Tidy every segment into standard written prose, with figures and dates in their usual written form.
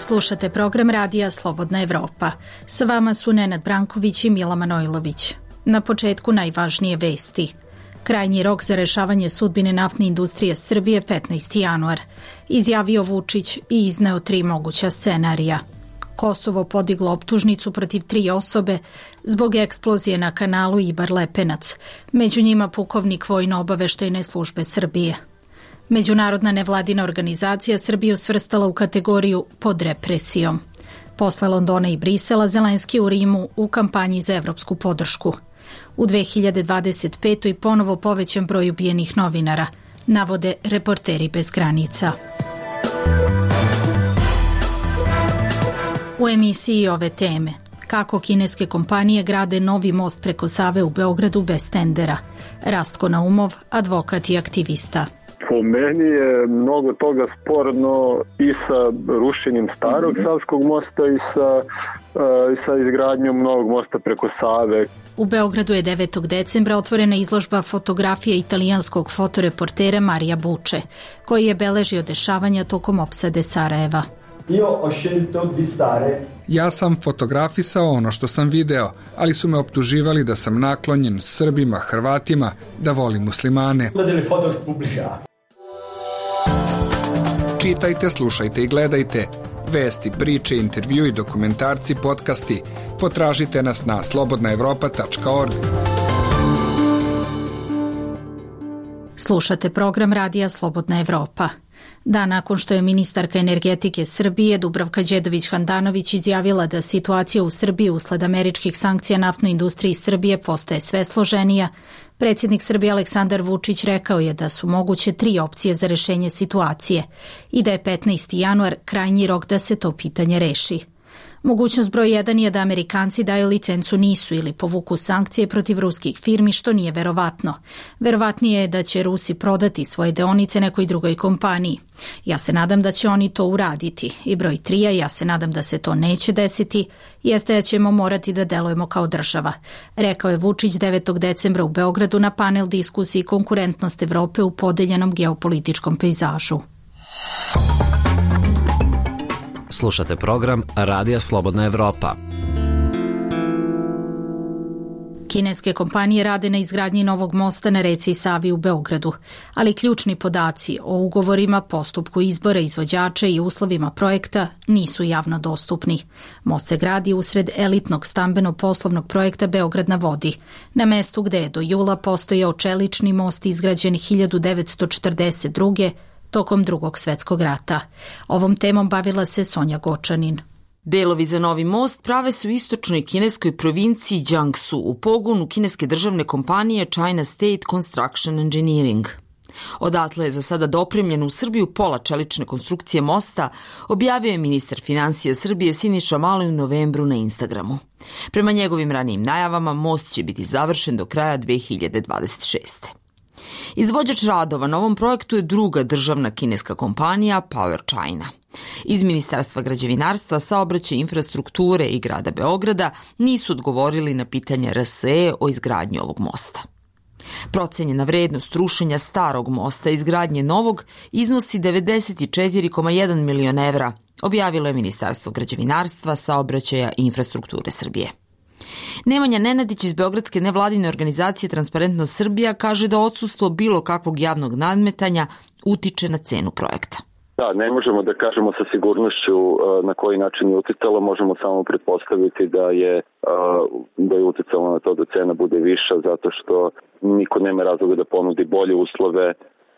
Slušate program radija Slobodna Evropa. Sa vama su Nenad Branković i Mila Manojlović. Na početku najvažnije vesti. Krajnji rok za rešavanje sudbine naftne industrije Srbije 15. januar. Izjavio Vučić i izneo 3 moguća scenarija. Kosovo podiglo optužnicu protiv 3 osobe zbog eksplozije na kanalu Ibar-Lepenac, među njima pukovnik Vojno-obaveštajne službe Srbije. Međunarodna nevladina organizacija Srbiju svrstala u kategoriju pod represijom. Posle Londona i Brisela, Zelenski u Rimu u kampanji za evropsku podršku. U 2025. ponovo povećan broj ubijenih novinara, navode Reporteri bez granica. U emisiji ove teme. Kako kineske kompanije grade novi most preko Save u Beogradu bez tendera. Rastko Naumov, advokat i aktivista. Po meni je mnogo toga sporno i sa rušenjem starog Savskog mosta i sa izgradnjom novog mosta preko Save. U Beogradu je 9. decembra otvorena izložba fotografija italijanskog fotoreportera Marija Buče, koji je beležio dešavanja tokom opsade Sarajeva. Ja sam fotografisao ono što sam video, ali su me optuživali da sam naklonjen Srbima, Hrvatima, da volim muslimane. Čitajte, slušajte i gledajte. Vesti, priče, intervju i dokumentarci, podcasti. Potražite nas na slobodnaevropa.org. Slušate program radija Slobodna Evropa. Dan nakon što je ministarka energetike Srbije Dubravka Đedović-Handanović izjavila da situacija u Srbiji usled američkih sankcija naftnoj industriji Srbije postaje sve složenija, predsjednik Srbije Aleksandar Vučić rekao je da su moguće 3 opcije za rešenje situacije i da je 15. januar krajnji rok da se to pitanje reši. Mogućnost broj 1 je da Amerikanci daju licencu NIS-u ili povuku sankcije protiv ruskih firmi, što nije verovatno. Verovatnije je da će Rusi prodati svoje deonice nekoj drugoj kompaniji. Ja se nadam da će oni to uraditi. I broj 3, ja se nadam da se to neće desiti, jeste da ćemo morati da delujemo kao država, rekao je Vučić 9. decembra u Beogradu na panel diskusiji Konkurentnost Evrope u podeljenom geopolitičkom pejzažu. Slušate program Radija Slobodna Evropa. Kineske kompanije rade na izgradnji novog mosta na reci Savi u Beogradu, ali ključni podaci o ugovorima, postupku izbora izvođača i uslovima projekta nisu javno dostupni. Most se gradi usred elitnog stambeno-poslovnog projekta Beograd na vodi, na mestu gde je do jula postojao čelični most izgrađen 1942. tokom Drugog svetskog rata. Ovom temom bavila se Sonja Gočanin. Delovi za novi most prave se u istočnoj kineskoj provinciji Jiangsu u pogonu kineske državne kompanije China State Construction Engineering. Odatle je za sada dopremljeno u Srbiju pola čelične konstrukcije mosta, objavio je ministar finansija Srbije Siniša Mali u novembru na Instagramu. Prema njegovim ranijim najavama, most će biti završen do kraja 2026. Izvođač radova na ovom projektu je druga državna kineska kompanija Power China. Iz Ministarstva građevinarstva, saobraćaja, infrastrukture i grada Beograda nisu odgovorili na pitanje RSE o izgradnji ovog mosta. Procenjena vrednost rušenja starog mosta i izgradnje novog iznosi 94,1 milion evra, objavilo je Ministarstvo građevinarstva, saobraćaja i infrastrukture Srbije. Nemanja Nenadić iz beogradske nevladine organizacije Transparentnost Srbija kaže da odsustvo bilo kakvog javnog nadmetanja utiče na cenu projekta. Da, ne možemo da kažemo sa sigurnošću na koji način je uticalo, možemo samo pretpostaviti da je uticalo na to da cena bude viša, zato što niko nema razloga da ponudi bolje uslove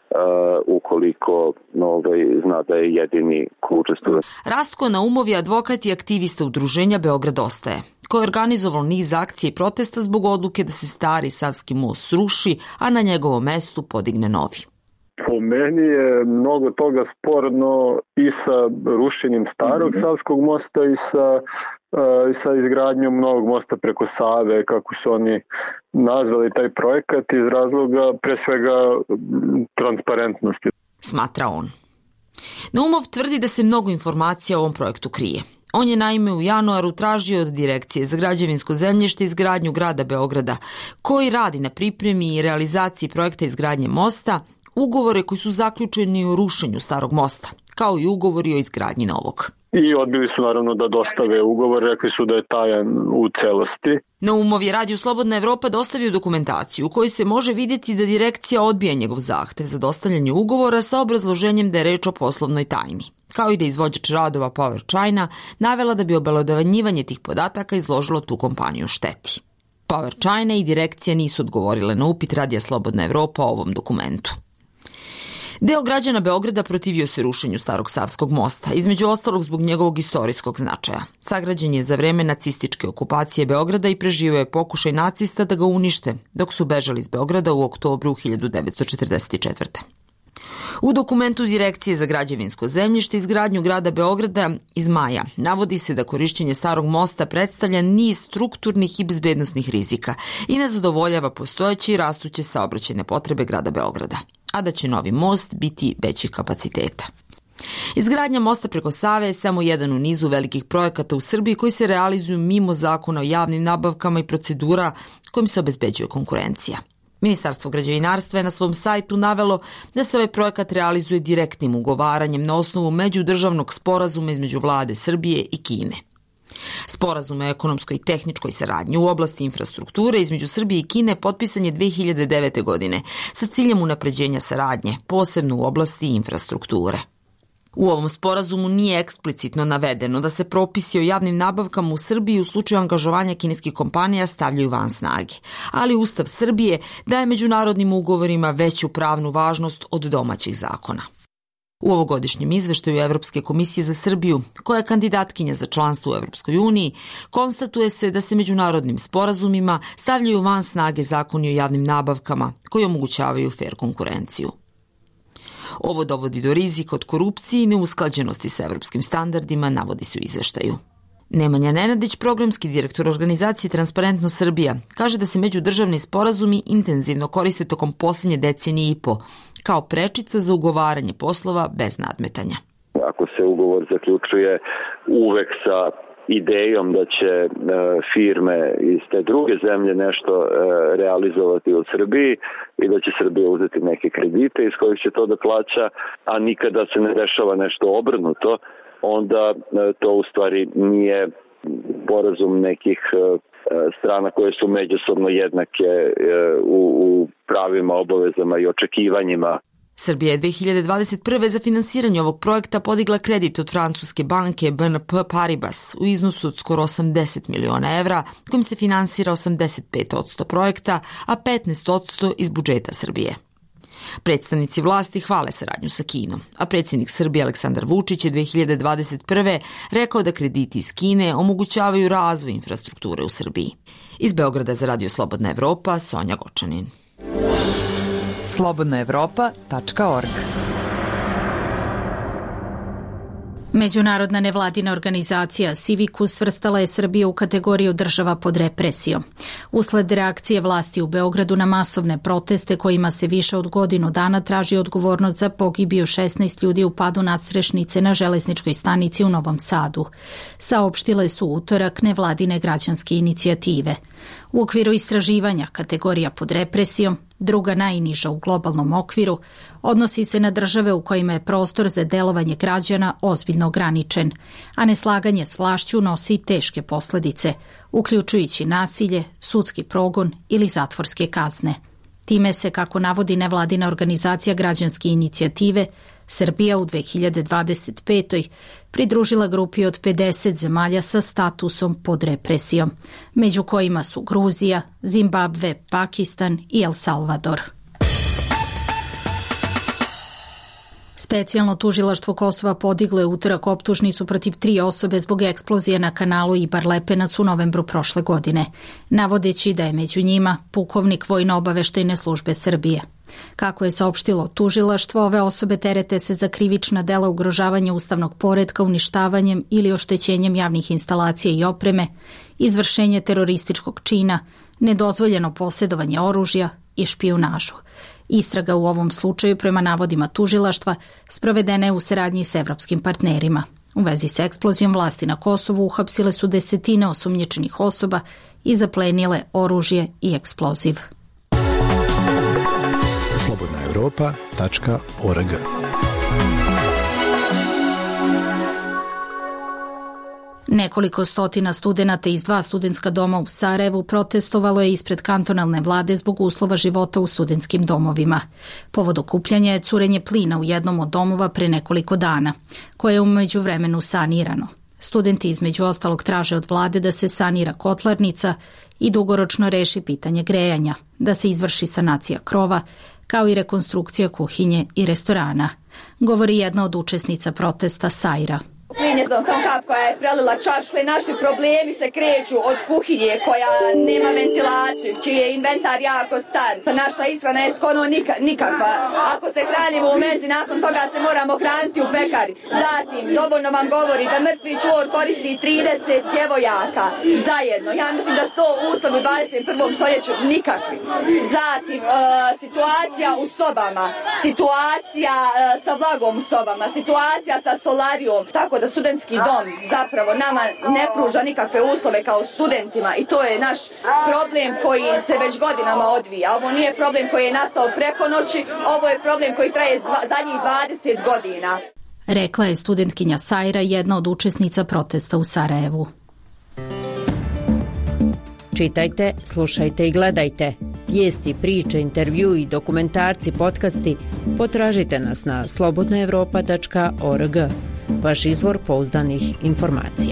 ukoliko zna da je jedini ko učestvuje. Rastko Naumov je advokat i aktivista udruženja Beograd ostaje, koji je organizovao niz akcija i protesta zbog odluke da se stari Savski most sruši, a na njegovom mestu podigne novi. Po meni je mnogo toga sporno i sa rušenjem starog Savskog mosta i sa izgradnjom novog mosta preko Save, kako su oni nazvali taj projekat, iz razloga pre svega transparentnosti. Smatra on. Naumov tvrdi da se mnogo informacija o ovom projektu krije. On je naime u januaru tražio od Direkcije za građevinsko zemljište izgradnju grada Beograda, koji radi na pripremi i realizaciji projekta izgradnje mosta, ugovore koji su zaključeni o rušenju starog mosta, kao i ugovori o izgradnji novog. i odbili su naravno da dostave ugovor, rekli su da je tajan u celosti. Naumov je Radio Slobodna Evropa dostavio dokumentaciju u kojoj se može vidjeti da direkcija odbija njegov zahtev za dostavljanje ugovora sa obrazloženjem da je reč o poslovnoj tajni, kao i da izvođač radova Power China navela da bi obelodanjivanje tih podataka izložilo tu kompaniju šteti. Power China i direkcija nisu odgovorile na upit Radija Slobodna Evropa o ovom dokumentu. Deo građana Beograda protivio se rušenju Starog Savskog mosta, između ostalog zbog njegovog istorijskog značaja. Sagrađen je za vreme nacističke okupacije Beograda i preživio je pokušaj nacista da ga unište, dok su bežali iz Beograda u oktobru 1944. U dokumentu Direkcije za građevinsko zemljište i izgradnju grada Beograda iz maja navodi se da korišćenje Starog mosta predstavlja niz strukturnih i bezbednosnih rizika i ne zadovoljava postojeće i rastuće saobraćajne potrebe grada Beograda, a da će novi most biti većih kapaciteta. Izgradnja mosta preko Save je samo jedan u nizu velikih projekata u Srbiji koji se realizuju mimo zakona o javnim nabavkama i procedura kojim se obezbeđuje konkurencija. Ministarstvo građevinarstva je na svom sajtu navelo da se ovaj projekat realizuje direktnim ugovaranjem na osnovu međudržavnog sporazuma između vlade Srbije i Kine. Sporazum o ekonomskoj i tehničkoj saradnji u oblasti infrastrukture između Srbije i Kine potpisan je 2009. godine sa ciljem unapređenja saradnje, posebno u oblasti infrastrukture. U ovom sporazumu nije eksplicitno navedeno da se propisi o javnim nabavkama u Srbiji u slučaju angažovanja kineskih kompanija stavljaju van snage, ali Ustav Srbije daje međunarodnim ugovorima veću pravnu važnost od domaćih zakona. U ovogodišnjem izveštaju Evropske komisije za Srbiju, koja je kandidatkinja za članstvo u Evropskoj uniji, konstatuje se da se međunarodnim sporazumima stavljaju van snage zakoni o javnim nabavkama koji omogućavaju fer konkurenciju. Ovo dovodi do rizika od korupcije i neusklađenosti sa evropskim standardima, navodi se u izveštaju. Nemanja Nenadić, programski direktor organizacije Transparentno Srbija, kaže da se međudržavni sporazumi intenzivno koriste tokom posljednje decenije i po, kao prečica za ugovaranje poslova bez nadmetanja. Ako se ugovor zaključuje uvek sa idejom da će firme iz te druge zemlje nešto realizovati u Srbiji i da će Srbija uzeti neke kredite iz kojih će to da plaća, a nikada se ne dešava nešto obrnuto, onda to u stvari nije sporazum nekih strana koje su međusobno jednake u pravima, obavezama i očekivanjima. Srbija je 2021. za finansiranje ovog projekta podigla kredit od francuske banke BNP Paribas u iznosu od skoro 80 miliona evra, kojim se finansira 85% projekta, a 15% iz budžeta Srbije. Predstavnici vlasti hvale saradnju sa Kinom, a predsjednik Srbije Aleksandar Vučić je 2021. rekao da krediti iz Kine omogućavaju razvoj infrastrukture u Srbiji. Iz Beograda za Radio Slobodna Evropa, Sonja Gočanin. slobodnaevropa.org. Međunarodna nevladina organizacija Civicus svrstala je Srbiju u kategoriju država pod represijom. Usled reakcije vlasti u Beogradu na masovne proteste kojima se više od godinu dana traži odgovornost za pogibiju 16 ljudi u padu nadstrešnice na železničkoj stanici u Novom Sadu, saopštile su utorak nevladine građanske inicijative. U okviru istraživanja kategorija pod represijom, druga najniža u globalnom okviru, odnosi se na države u kojima je prostor za delovanje građana ozbiljno ograničen, a neslaganje s vlašću nosi teške posljedice, uključujući nasilje, sudski progon ili zatvorske kazne. Time se, kako navodi nevladina organizacija građanske inicijative, Srbija u 2025. pridružila grupi od 50 zemalja sa statusom pod represijom, među kojima su Gruzija, Zimbabve, Pakistan i El Salvador. Specijalno tužilaštvo Kosova podiglo je utorak optužnicu protiv 3 osobe zbog eksplozije na kanalu Ibar-Lepenac u novembru prošle godine, navodeći da je među njima pukovnik Vojno-obaveštajne službe Srbije. Kako je saopštilo tužilaštvo, ove osobe terete se za krivična dela ugrožavanja ustavnog poretka uništavanjem ili oštećenjem javnih instalacija i opreme, izvršenje terorističkog čina, nedozvoljeno posjedovanje oružja i špijunažu. Istraga u ovom slučaju, prema navodima tužilaštva, sprovedena je u saradnji s evropskim partnerima. U vezi s eksplozijom vlasti na Kosovu uhapsile su desetine osumnjičenih osoba i zaplenile oružje i eksploziv. slobodnaevropa.org. Nekoliko stotina studenata iz 2 studentska doma u Sarajevu protestovalo je ispred kantonalne vlade zbog uslova života u studentskim domovima. Povod okupljanja je curenje plina u jednom od domova pre nekoliko dana, koje je u međuvremenu sanirano. Studenti između ostalog traže od vlade da se sanira kotlarnica i dugoročno reši pitanje grejanja, da se izvrši sanacija krova, kao i rekonstrukcija kuhinje i restorana, govori jedna od učesnica protesta Sajra. Plin je samo kap koja je prelila čašu, naši problemi se kreću od kuhinje koja nema ventilaciju, čiji je inventar jako star. Naša ishrana je skoro nikakva. Ako se hranimo u menzi, nakon toga se moramo hraniti u pekari. Zatim, dovoljno vam govori da mrtvi čvor koristi 30 djevojaka zajedno. Ja mislim da su to uslovi u 21. stoljeću nikakvi. Zatim, situacija u sobama, situacija sa vlagom u sobama, situacija sa solarijom, tako da studentski dom zapravo nama ne pruža nikakve uslove kao studentima i to je naš problem koji se već godinama odvija. Ovo nije problem koji je nastao preko noći, ovo je problem koji traje zadnjih 20 godina. Rekla je studentkinja Sajra, jedna od učesnica protesta u Sarajevu. Čitajte, slušajte i gledajte. Vijesti, priče, intervju i dokumentarci, podcasti potražite nas na slobodnaevropa.org. Vaš izvor pouzdanih informacija.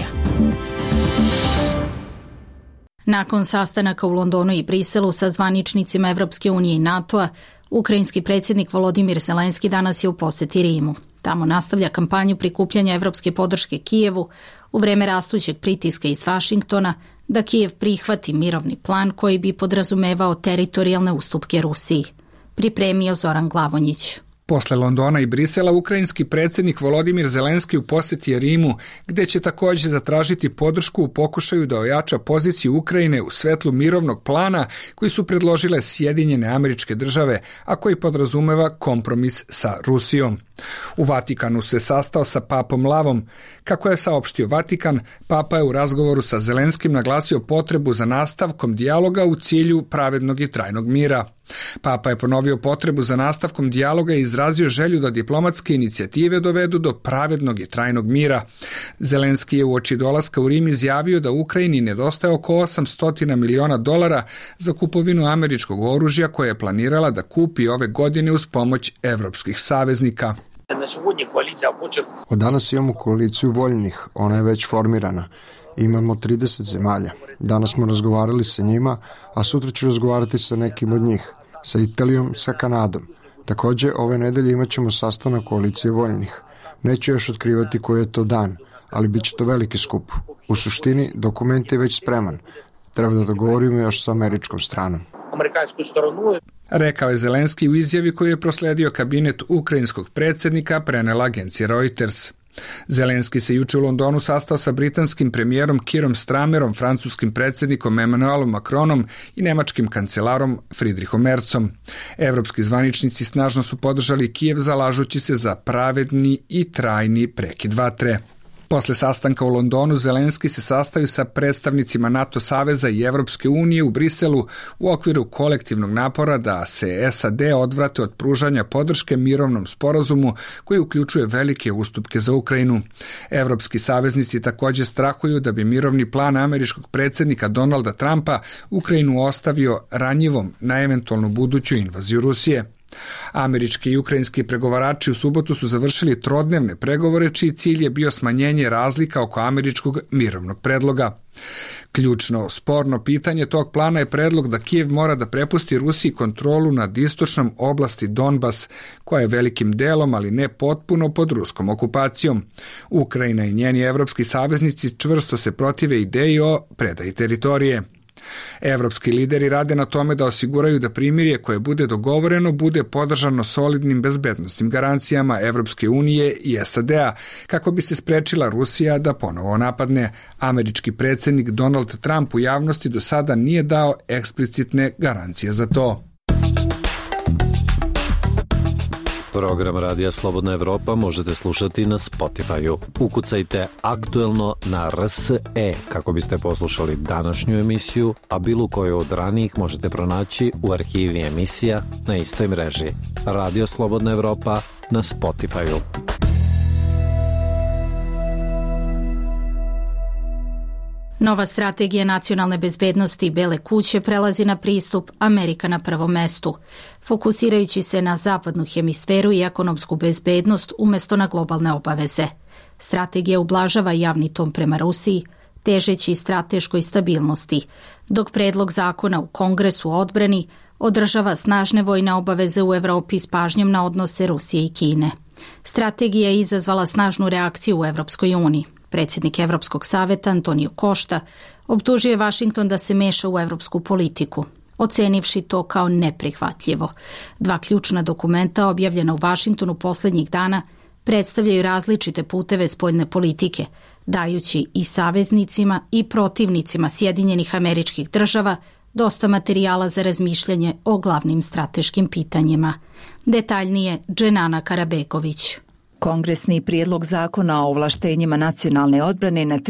Nakon sastanaka u Londonu i Briselu sa zvaničnicima Evropske unije i NATO-a, ukrajinski predsjednik Volodimir Zelenski danas je u posjeti Rimu. Tamo nastavlja kampanju prikupljanja evropske podrške Kijevu u vreme rastućeg pritiska iz Vašingtona da Kijev prihvati mirovni plan koji bi podrazumevao teritorijalne ustupke Rusiji. Pripremio Zoran Glavonjić. Posle Londona i Brisela, ukrajinski predsjednik Volodimir Zelenski u posjeti je Rimu, gde će također zatražiti podršku u pokušaju da ojača poziciju Ukrajine u svetlu mirovnog plana koji su predložile Sjedinjene Američke Države, a koji podrazumeva kompromis sa Rusijom. U Vatikanu se sastao sa papom Lavom. Kako je saopštio Vatikan, papa je u razgovoru sa Zelenskim naglasio potrebu za nastavkom dijaloga u cilju pravednog i trajnog mira. Papa je ponovio potrebu za nastavkom dijaloga i izrazio želju da diplomatske inicijative dovedu do pravednog i trajnog mira. Zelenski je uoči dolaska u Rim izjavio da Ukrajini nedostaje oko $800 miliona za kupovinu američkog oružja koje je planirala da kupi ove godine uz pomoć evropskih saveznika. Od danas imamo koaliciju voljnih, ona je već formirana. Imamo 30 zemalja. Danas smo razgovarali sa njima, a sutra ću razgovarati sa nekim od njih, sa Italijom, sa Kanadom. Također, ove nedelje imat ćemo sastanak koalicije voljnih. Neću još otkrivati koji je to dan, ali bit će to veliki skup. U suštini, dokument je već spreman. Treba da dogovorimo još sa američkom stranom. Rekao je Zelenski u izjavi koju je prosledio kabinet ukrajinskog predsjednika, prenela agencija Reuters. Zelenski se juče u Londonu sastao sa britanskim premijerom Kierom Starmerom, francuskim predsjednikom Emmanuelom Macronom i nemačkim kancelarom Friedrichom Merzom. Evropski zvaničnici snažno su podržali Kijev zalažući se za pravedni i trajni prekid vatre. Posle sastanka u Londonu, Zelenski se sastao sa predstavnicima NATO saveza i Evropske unije u Briselu u okviru kolektivnog napora da se SAD odvrate od pružanja podrške mirovnom sporazumu koji uključuje velike ustupke za Ukrajinu. Evropski saveznici također strahuju da bi mirovni plan američkog predsjednika Donalda Trumpa Ukrajinu ostavio ranjivom na eventualnu buduću invaziju Rusije. Američki i ukrajinski pregovarači u subotu su završili trodnevne pregovore čiji cilj je bio smanjenje razlika oko američkog mirovnog predloga. Ključno sporno pitanje tog plana je predlog da Kijev mora da prepusti Rusiji kontrolu nad istočnom oblasti Donbas, koja je velikim delom, ali ne potpuno, pod ruskom okupacijom. Ukrajina i njeni evropski saveznici čvrsto se protive ideji o predaji teritorije. Evropski lideri rade na tome da osiguraju da primirje koje bude dogovoreno bude podržano solidnim bezbednosnim garancijama Evropske unije i SAD-a kako bi se sprečila Rusija da ponovo napadne. Američki predsjednik Donald Trump u javnosti do sada nije dao eksplicitne garancije za to. Program Radija Slobodna Evropa možete slušati na Spotify-u. Ukucajte aktuelno na RSE kako biste poslušali današnju emisiju, a bilo koju od ranijih možete pronaći u arhivi emisija na istoj mreži. Radio Slobodna Evropa na Spotify-u. Nova strategija nacionalne bezbednosti Bele kuće prelazi na pristup Amerika na prvom mestu, fokusirajući se na zapadnu hemisferu i ekonomsku bezbednost umjesto na globalne obaveze. Strategija ublažava javni ton prema Rusiji, težeći strateškoj stabilnosti, dok predlog zakona u Kongresu o odbrani održava snažne vojne obaveze u Evropi s pažnjom na odnose Rusije i Kine. Strategija je izazvala snažnu reakciju u Evropskoj uniji. Predsjednik Evropskog saveta Antonio Costa optužio je Vašington da se meša u evropsku politiku, ocenivši to kao neprihvatljivo. 2 ključna dokumenta objavljena u Vašingtonu posljednjih dana predstavljaju različite puteve spoljne politike, dajući i saveznicima i protivnicima Sjedinjenih Američkih Država dosta materijala za razmišljanje o glavnim strateškim pitanjima. Detaljnije Dženana Karabeković. Kongresni prijedlog zakona o ovlaštenjima nacionalne odbrane na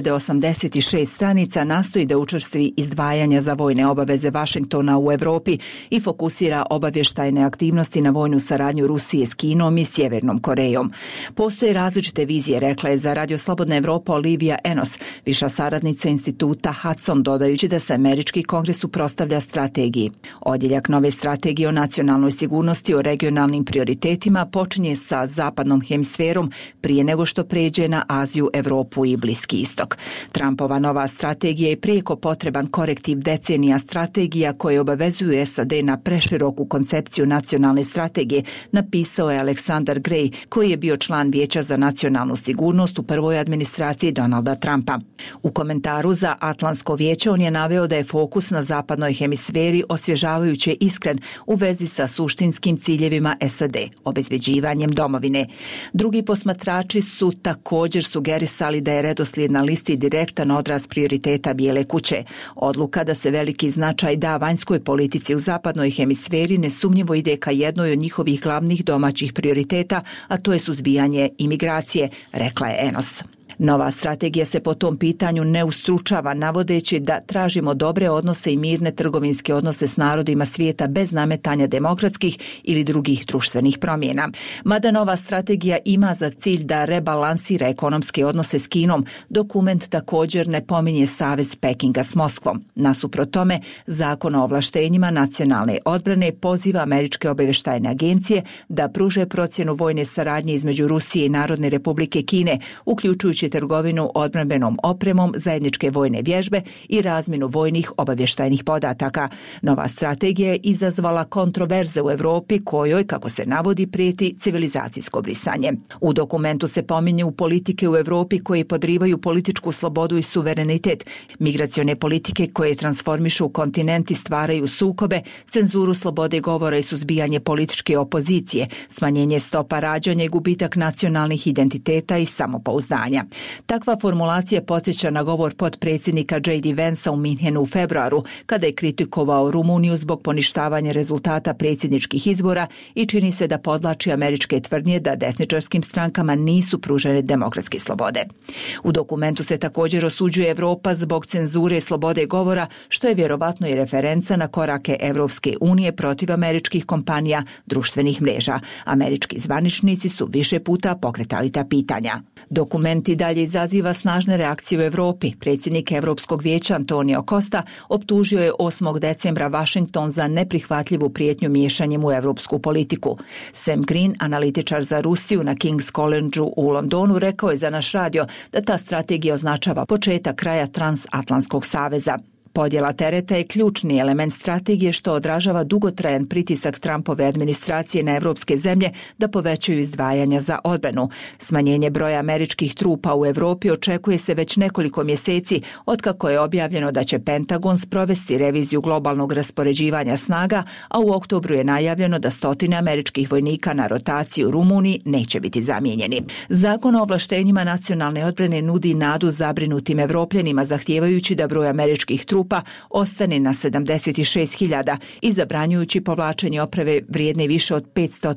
3086 stranica nastoji da učvrsti izdvajanja za vojne obaveze Vašingtona u Evropi i fokusira obavještajne aktivnosti na vojnu saradnju Rusije s Kinom i Sjevernom Korejom. Postoje različite vizije, rekla je za Radio Slobodna Evropa Olivia Enos, viša saradnica instituta Hudson, dodajući da se američki kongres suprotstavlja strategiji. Odjeljak nove strategije o nacionalnoj sigurnosti o regionalnim prioritetima počinje sa zapadnom hemisferom prije nego što pređe na Aziju, Evropu i Bliski istok. Trumpova nova strategija je prijeko potreban korektiv decenija strategija koje obavezuju SAD na preširoku koncepciju nacionalne strategije, napisao je Aleksandar Gray, koji je bio član Vijeća za nacionalnu sigurnost u prvoj administraciji Donalda Trumpa. U komentaru za Atlantsko vijeće on je naveo da je fokus na zapadnoj hemisferi osvježavajuće iskren u vezi sa suštinskim ciljevima SAD, obezbeđivanjem domovine. Drugi posmatrači su također sugerisali da je redoslijed na listi direktan odraz prioriteta Bijele kuće. Odluka da se veliki značaj da vanjskoj politici u zapadnoj hemisferi nesumnjivo ide ka jednoj od njihovih glavnih domaćih prioriteta, a to je suzbijanje imigracije, rekla je Enos. Nova strategija se po tom pitanju ne ustručava, navodeći da tražimo dobre odnose i mirne trgovinske odnose s narodima svijeta bez nametanja demokratskih ili drugih društvenih promjena. Mada nova strategija ima za cilj da rebalansira ekonomske odnose s Kinom, dokument također ne pominje savez Pekinga s Moskvom. Nasuprot tome, Zakon o ovlaštenjima nacionalne odbrane poziva američke obavještajne agencije da pruže procjenu vojne saradnje između Rusije i Narodne Republike Kine, uključujući trgovinu odbrambenom opremom, zajedničke vojne vježbe i razmjenu vojnih obavještajnih podataka. Nova strategija je izazvala kontroverze u Evropi kojoj, kako se navodi, prijeti civilizacijsko brisanje. U dokumentu se pominju politike u Evropi koje podrivaju političku slobodu i suverenitet, migracione politike koje transformišu kontinent i stvaraju sukobe, cenzuru slobode govora i suzbijanje političke opozicije, smanjenje stopa rađanja i gubitak nacionalnih identiteta i samopouzdanja. Takva formulacija podsjeća na govor potpredsjednika J.D. Vansa u Minhenu u februaru, kada je kritikovao Rumuniju zbog poništavanja rezultata predsjedničkih izbora i čini se da podvlači američke tvrdnje da desničarskim strankama nisu pružene demokratske slobode. U dokumentu se također osuđuje Evropa zbog cenzure slobode govora, što je vjerovatno i referenca na korake Evropske unije protiv američkih kompanija društvenih mreža. Američki zvaničnici su više puta pokretali ta pitanja. Dokumenti dalje izaziva snažne reakcije u Evropi. Predsjednik Evropskog vijeća Antonio Costa optužio je 8. decembra Washington za neprihvatljivu prijetnju miješanjem u evropsku politiku. Sam Green, analitičar za Rusiju na King's College u Londonu, rekao je za naš radio da ta strategija označava početak kraja transatlantskog saveza. Podjela tereta je ključni element strategije što odražava dugotrajan pritisak Trumpove administracije na evropske zemlje da povećaju izdvajanja za odbranu. Smanjenje broja američkih trupa u Evropi očekuje se već nekoliko mjeseci otkako je objavljeno da će Pentagon sprovesti reviziju globalnog raspoređivanja snaga, a u oktobru je najavljeno da 100 američkih vojnika na rotaciji u Rumuniji neće biti zamijenjeni. Zakon o ovlaštenjima nacionalne odbrane nudi nadu zabrinutim Evropljanima, zahtijevajući da broj američkih trupa ostane na 76.000 i zabranjujući povlačenje opreme vrijedne više od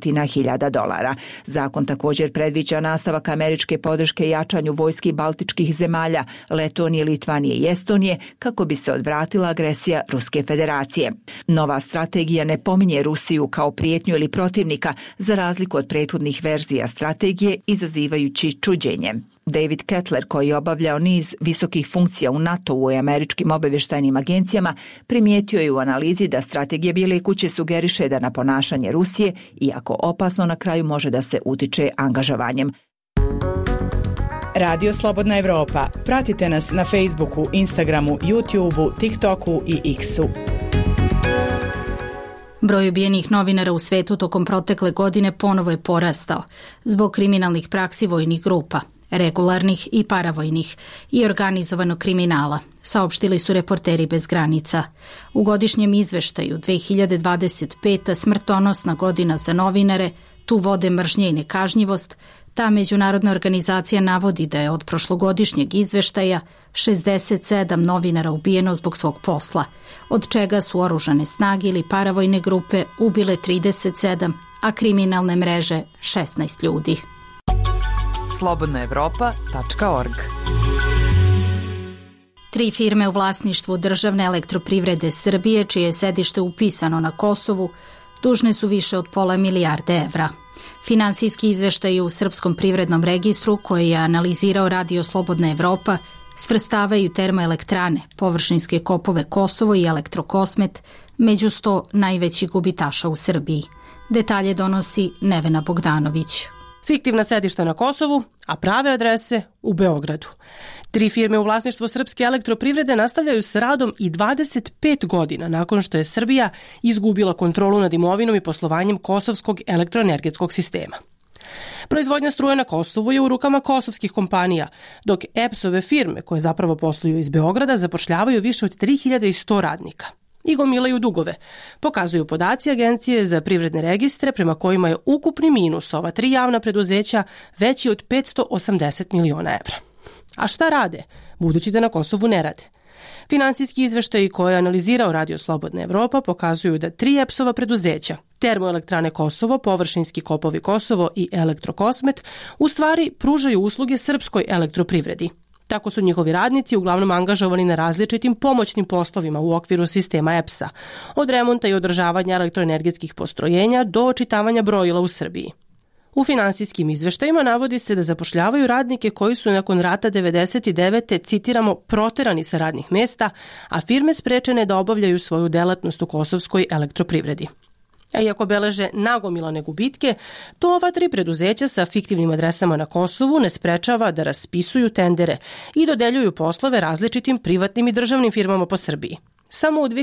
$500.000. Zakon također predviđa nastavak američke podrške jačanju vojski baltičkih zemalja, Letonije, Litvanije i Estonije, kako bi se odvratila agresija Ruske federacije. Nova strategija ne pominje Rusiju kao prijetnju ili protivnika, za razliku od prethodnih verzija strategije, izazivajući čuđenje. David Kettler, koji je obavljao niz visokih funkcija u NATO-u i američkim obavještajnim agencijama, primijetio je u analizi da strategija Bijele kuće sugeriše da na ponašanje Rusije, iako opasno, na kraju može da se utiče angažovanjem. Radio Slobodna Evropa. Pratite nas na Facebooku, Instagramu, YouTubeu, TikToku i X-u. Broj ubijenih novinara u svetu tokom protekle godine ponovo je porastao zbog kriminalnih praksi vojnih grupa, regularnih i paravojnih i organizovanog kriminala, saopštili su Reporteri bez granica. U godišnjem izveštaju 2025. smrtonosna godina za novinare, tu vode mržnje i nekažnjivost, ta međunarodna organizacija navodi da je od prošlogodišnjeg izveštaja 67 novinara ubijeno zbog svog posla, od čega su oružane snage ili paravojne grupe ubile 37, a kriminalne mreže 16 ljudi. slobodnaevropa.org 3 firme u vlasništvu Državne elektroprivrede Srbije, čije je sedište upisano na Kosovu, dužne su više od $500 milijarde evra. Finansijski izveštaj u Srpskom privrednom registru, koji je analizirao Radio Slobodna Evropa, svrstavaju termoelektrane, površinske kopove Kosovo i Elektrokosmet među 100 najvećih gubitaša u Srbiji. Detalje donosi Nevena Bogdanović. Fiktivna sedišta na Kosovu, a prave adrese u Beogradu. 3 firme u vlasništvu Srpske elektroprivrede nastavljaju s radom i 25 godina nakon što je Srbija izgubila kontrolu nad imovinom i poslovanjem kosovskog elektroenergetskog sistema. Proizvodnja struje na Kosovu je u rukama kosovskih kompanija, dok EPS-ove firme, koje zapravo posluju iz Beograda, zapošljavaju više od 3100 radnika i gomilaju dugove, pokazuju podaci Agencije za privredne registre, prema kojima je ukupni minus ova 3 javna preduzeća veći od 580 miliona evra. A šta rade, budući da na Kosovu ne rade? Finansijski izveštaji koje je analizirao Radio Slobodna Evropa pokazuju da 3 EPS-ova preduzeća, Termoelektrane Kosovo, Površinski kopovi Kosovo i Elektrokosmet, u stvari pružaju usluge srpskoj elektroprivredi. Tako su njihovi radnici uglavnom angažovani na različitim pomoćnim poslovima u okviru sistema EPS-a, od remonta i održavanja elektroenergetskih postrojenja do očitavanja brojila u Srbiji. U finansijskim izveštajima navodi se da zapošljavaju radnike koji su nakon rata 99. citiramo, proterani sa radnih mesta, a firme sprečene da obavljaju svoju delatnost u kosovskoj elektroprivredi. A iako beleže nagomilane gubitke, to ova 3 preduzeća sa fiktivnim adresama na Kosovu ne sprečava da raspisuju tendere i dodeljuju poslove različitim privatnim i državnim firmama po Srbiji. Samo u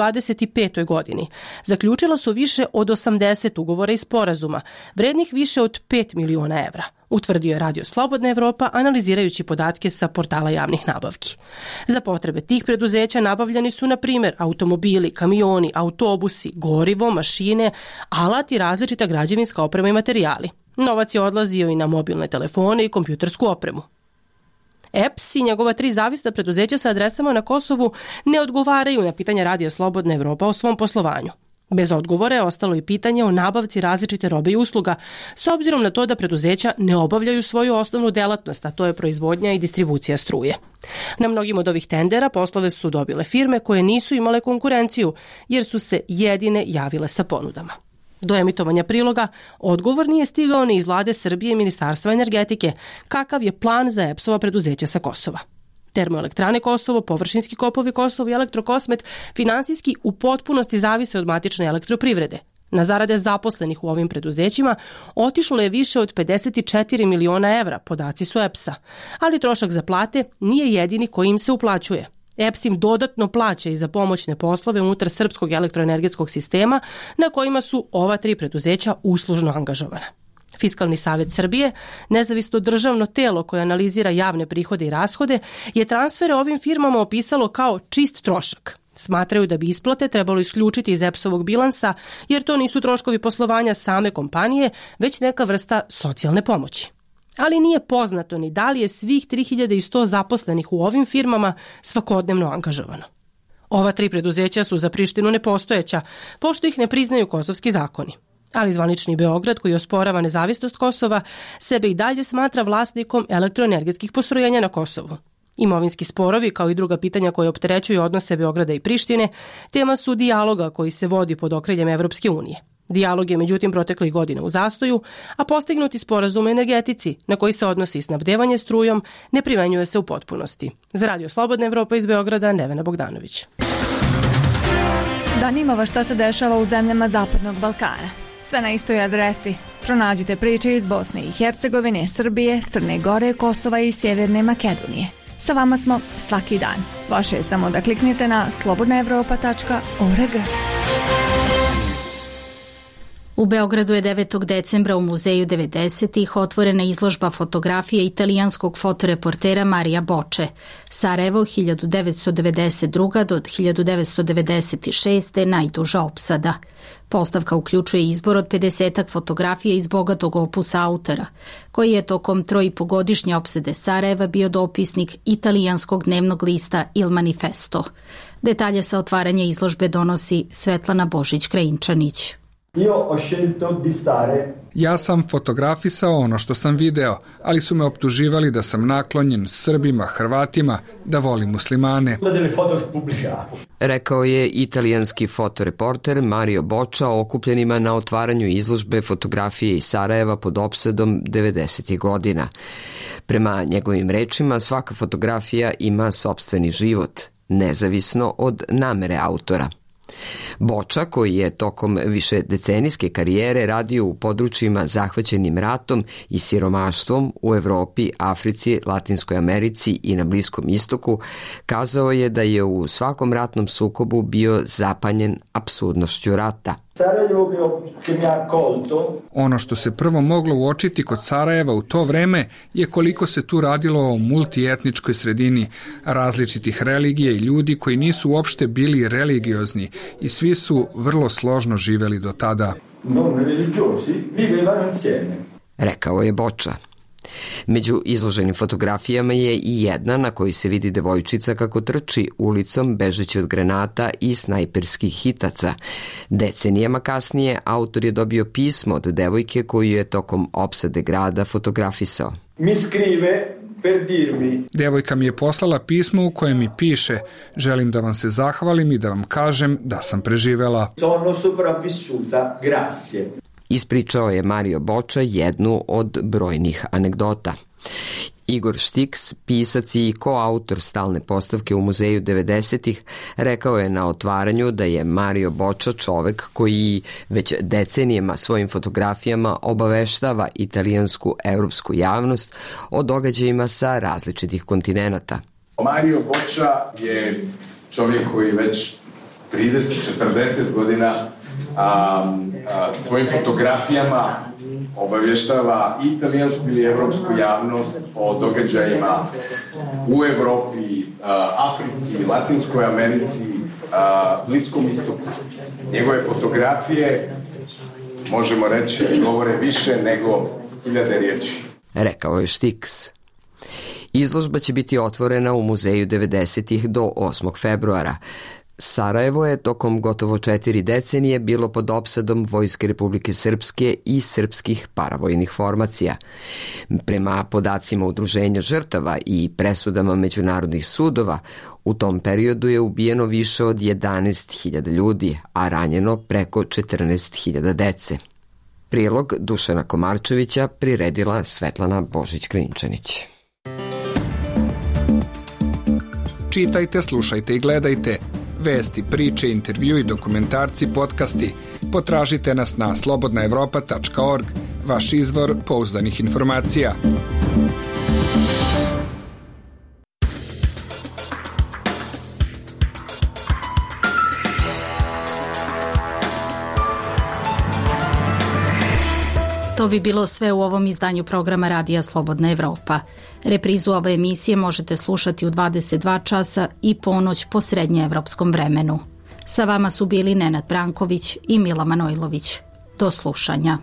2025. godini zaključila su više od 80 ugovora i sporazuma, vrednih više od 5 miliona evra, utvrdio je Radio Slobodna Evropa analizirajući podatke sa portala javnih nabavki. Za potrebe tih preduzeća nabavljani su, na primjer, automobili, kamioni, autobusi, gorivo, mašine, alat i različita građevinska oprema i materijali. Novac je odlazio i na mobilne telefone i kompjutersku opremu. EPS i njegova 3 zavisna preduzeća sa adresama na Kosovu ne odgovaraju na pitanja Radija Slobodna Evropa o svom poslovanju. Bez odgovora je ostalo i pitanje o nabavci različite robe i usluga, s obzirom na to da preduzeća ne obavljaju svoju osnovnu delatnost, a to je proizvodnja i distribucija struje. Na mnogim od ovih tendera poslove su dobile firme koje nisu imale konkurenciju, jer su se jedine javile sa ponudama. Do emitovanja priloga odgovor nije stigao ni iz Vlade Srbije i Ministarstva energetike, kakav je plan za EPS-ova preduzeća sa Kosova. Termoelektrane Kosovo, Površinski kopovi Kosovo i Elektrokosmet finansijski u potpunosti zavise od matične elektroprivrede. Na zarade zaposlenih u ovim preduzećima otišlo je više od 54 miliona evra, podaci su EPS-a, ali trošak za plate nije jedini koji im se uplaćuje. EPS im dodatno plaća i za pomoćne poslove unutar srpskog elektroenergetskog sistema na kojima su ova 3 preduzeća uslužno angažovana. Fiskalni savjet Srbije, nezavisno državno telo koje analizira javne prihode i rashode, je transfere ovim firmama opisalo kao čist trošak. Smatraju da bi isplate trebalo isključiti iz EPS-ovog bilansa, jer to nisu troškovi poslovanja same kompanije, već neka vrsta socijalne pomoći. Ali nije poznato ni da li je svih 3100 zaposlenih u ovim firmama svakodnevno angažovano. Ova 3 preduzeća su za Prištinu nepostojeća, pošto ih ne priznaju kosovski zakoni. Ali zvanični Beograd, koji osporava nezavisnost Kosova, sebe i dalje smatra vlasnikom elektroenergetskih postrojenja na Kosovu. Imovinski sporovi, kao i druga pitanja koje opterećuju odnose Beograda i Prištine, tema su dijaloga koji se vodi pod okriljem Evropske unije. Dijalog je međutim proteklih godina u zastoju, a postignuti sporazum o energetici, na koji se odnosi snabdevanje strujom, ne primenjuje se u potpunosti. Za Radio Slobodna Evropa iz Beograda, Nevena Bogdanović. Zanima vas šta se dešava u zemljama Zapadnog Balkana. Sve na istoj adresi. Pronađite priče iz Bosne i Hercegovine, Srbije, Crne Gore, Kosova i Sjeverne Makedonije. Sa vama smo svaki dan. Vaše je samo da kliknete na slobodnaevropa.org. U Beogradu je 9. decembra u Muzeju 90-ih otvorena izložba fotografije italijanskog fotoreportera Marija Boče. Sarajevo 1992. do 1996. najduža opsada. Postavka uključuje izbor od 50 fotografija iz bogatog opusa autora, koji je tokom 3,5-godišnje opsade Sarajeva bio dopisnik italijanskog dnevnog lista Il Manifesto. Detalje sa otvaranja izložbe donosi Svetlana Božić-Krajinčanić. Ja sam fotografisao ono što sam video, ali su me optuživali da sam naklonjen Srbima, Hrvatima, da volim muslimane. Rekao je italijanski fotoreporter Mario Boča okupljenima na otvaranju izložbe fotografije iz Sarajeva pod opsedom 90. godina. Prema njegovim rečima, svaka fotografija ima sopstveni život, nezavisno od namere autora. Boča, koji je tokom višedecenijske karijere radio u područjima zahvaćenim ratom i siromaštvom u Evropi, Africi, Latinskoj Americi i na Bliskom istoku, kazao je da je u svakom ratnom sukobu bio zapanjen apsurdnošću rata. Ono što se prvo moglo uočiti kod Sarajeva u to vreme je koliko se tu radilo o multietničkoj sredini, različitih religija i ljudi koji nisu uopšte bili religiozni i svi su vrlo složno živeli do tada. Rekao je Boča. Među izloženim fotografijama je i jedna na kojoj se vidi devojčica kako trči ulicom bežeći od granata i snajperskih hitaca. Decenijama kasnije autor je dobio pismo od devojke koju je tokom opsade grada fotografisao. Devojka mi je poslala pismo u kojem mi piše: želim da vam se zahvalim i da vam kažem da sam preživela. Ispričao je Mario Boča jednu od brojnih anegdota. Igor Štiks, pisac i koautor stalne postavke u Muzeju 90-ih, rekao je na otvaranju da je Mario Boča čovek koji već decenijama svojim fotografijama obaveštava italijansku evropsku javnost o događajima sa različitih kontinenata. Mario Boča je čovjek koji već 30-40 godina svojim fotografijama obavještava italijansku ili evropsku javnost o događajima u Evropi, Africi, Latinskoj Americi, Bliskom istoku. Njegove fotografije, možemo reći, govore više nego 1000 riječi. Rekao je Štiks. Izložba će biti otvorena u Muzeju 90-ih do 8. februara. Sarajevo je tokom gotovo 4 decenije bilo pod opsadom Vojske Republike Srpske i srpskih paravojnih formacija. Prema podacima Udruženja žrtava i presudama međunarodnih sudova, u tom periodu je ubijeno više od 11.000 ljudi, a ranjeno preko 14.000 dece. Prilog Dušana Komarčevića priredila Svetlana Božić-Krajinčanić. Čitajte, slušajte i gledajte. Vesti, priče, intervju i dokumentarci, podcasti. Potražite nas na slobodnaevropa.org, vaš izvor pouzdanih informacija. To bi bilo sve u ovom izdanju programa Radija Slobodna Evropa. Reprizu ove emisije možete slušati u 22 časa i ponoć po srednjeevropskom vremenu. Sa vama su bili Nenad Branković i Mila Manojlović. Do slušanja.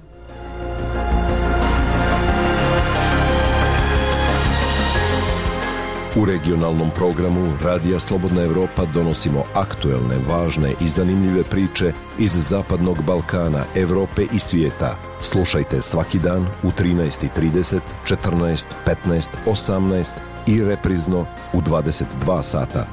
U regionalnom programu Radija Slobodna Evropa donosimo aktuelne, važne i zanimljive priče iz Zapadnog Balkana, Evrope i svijeta. Slušajte svaki dan u 13:30, 14, 15, 18 i reprizno u 22 sata.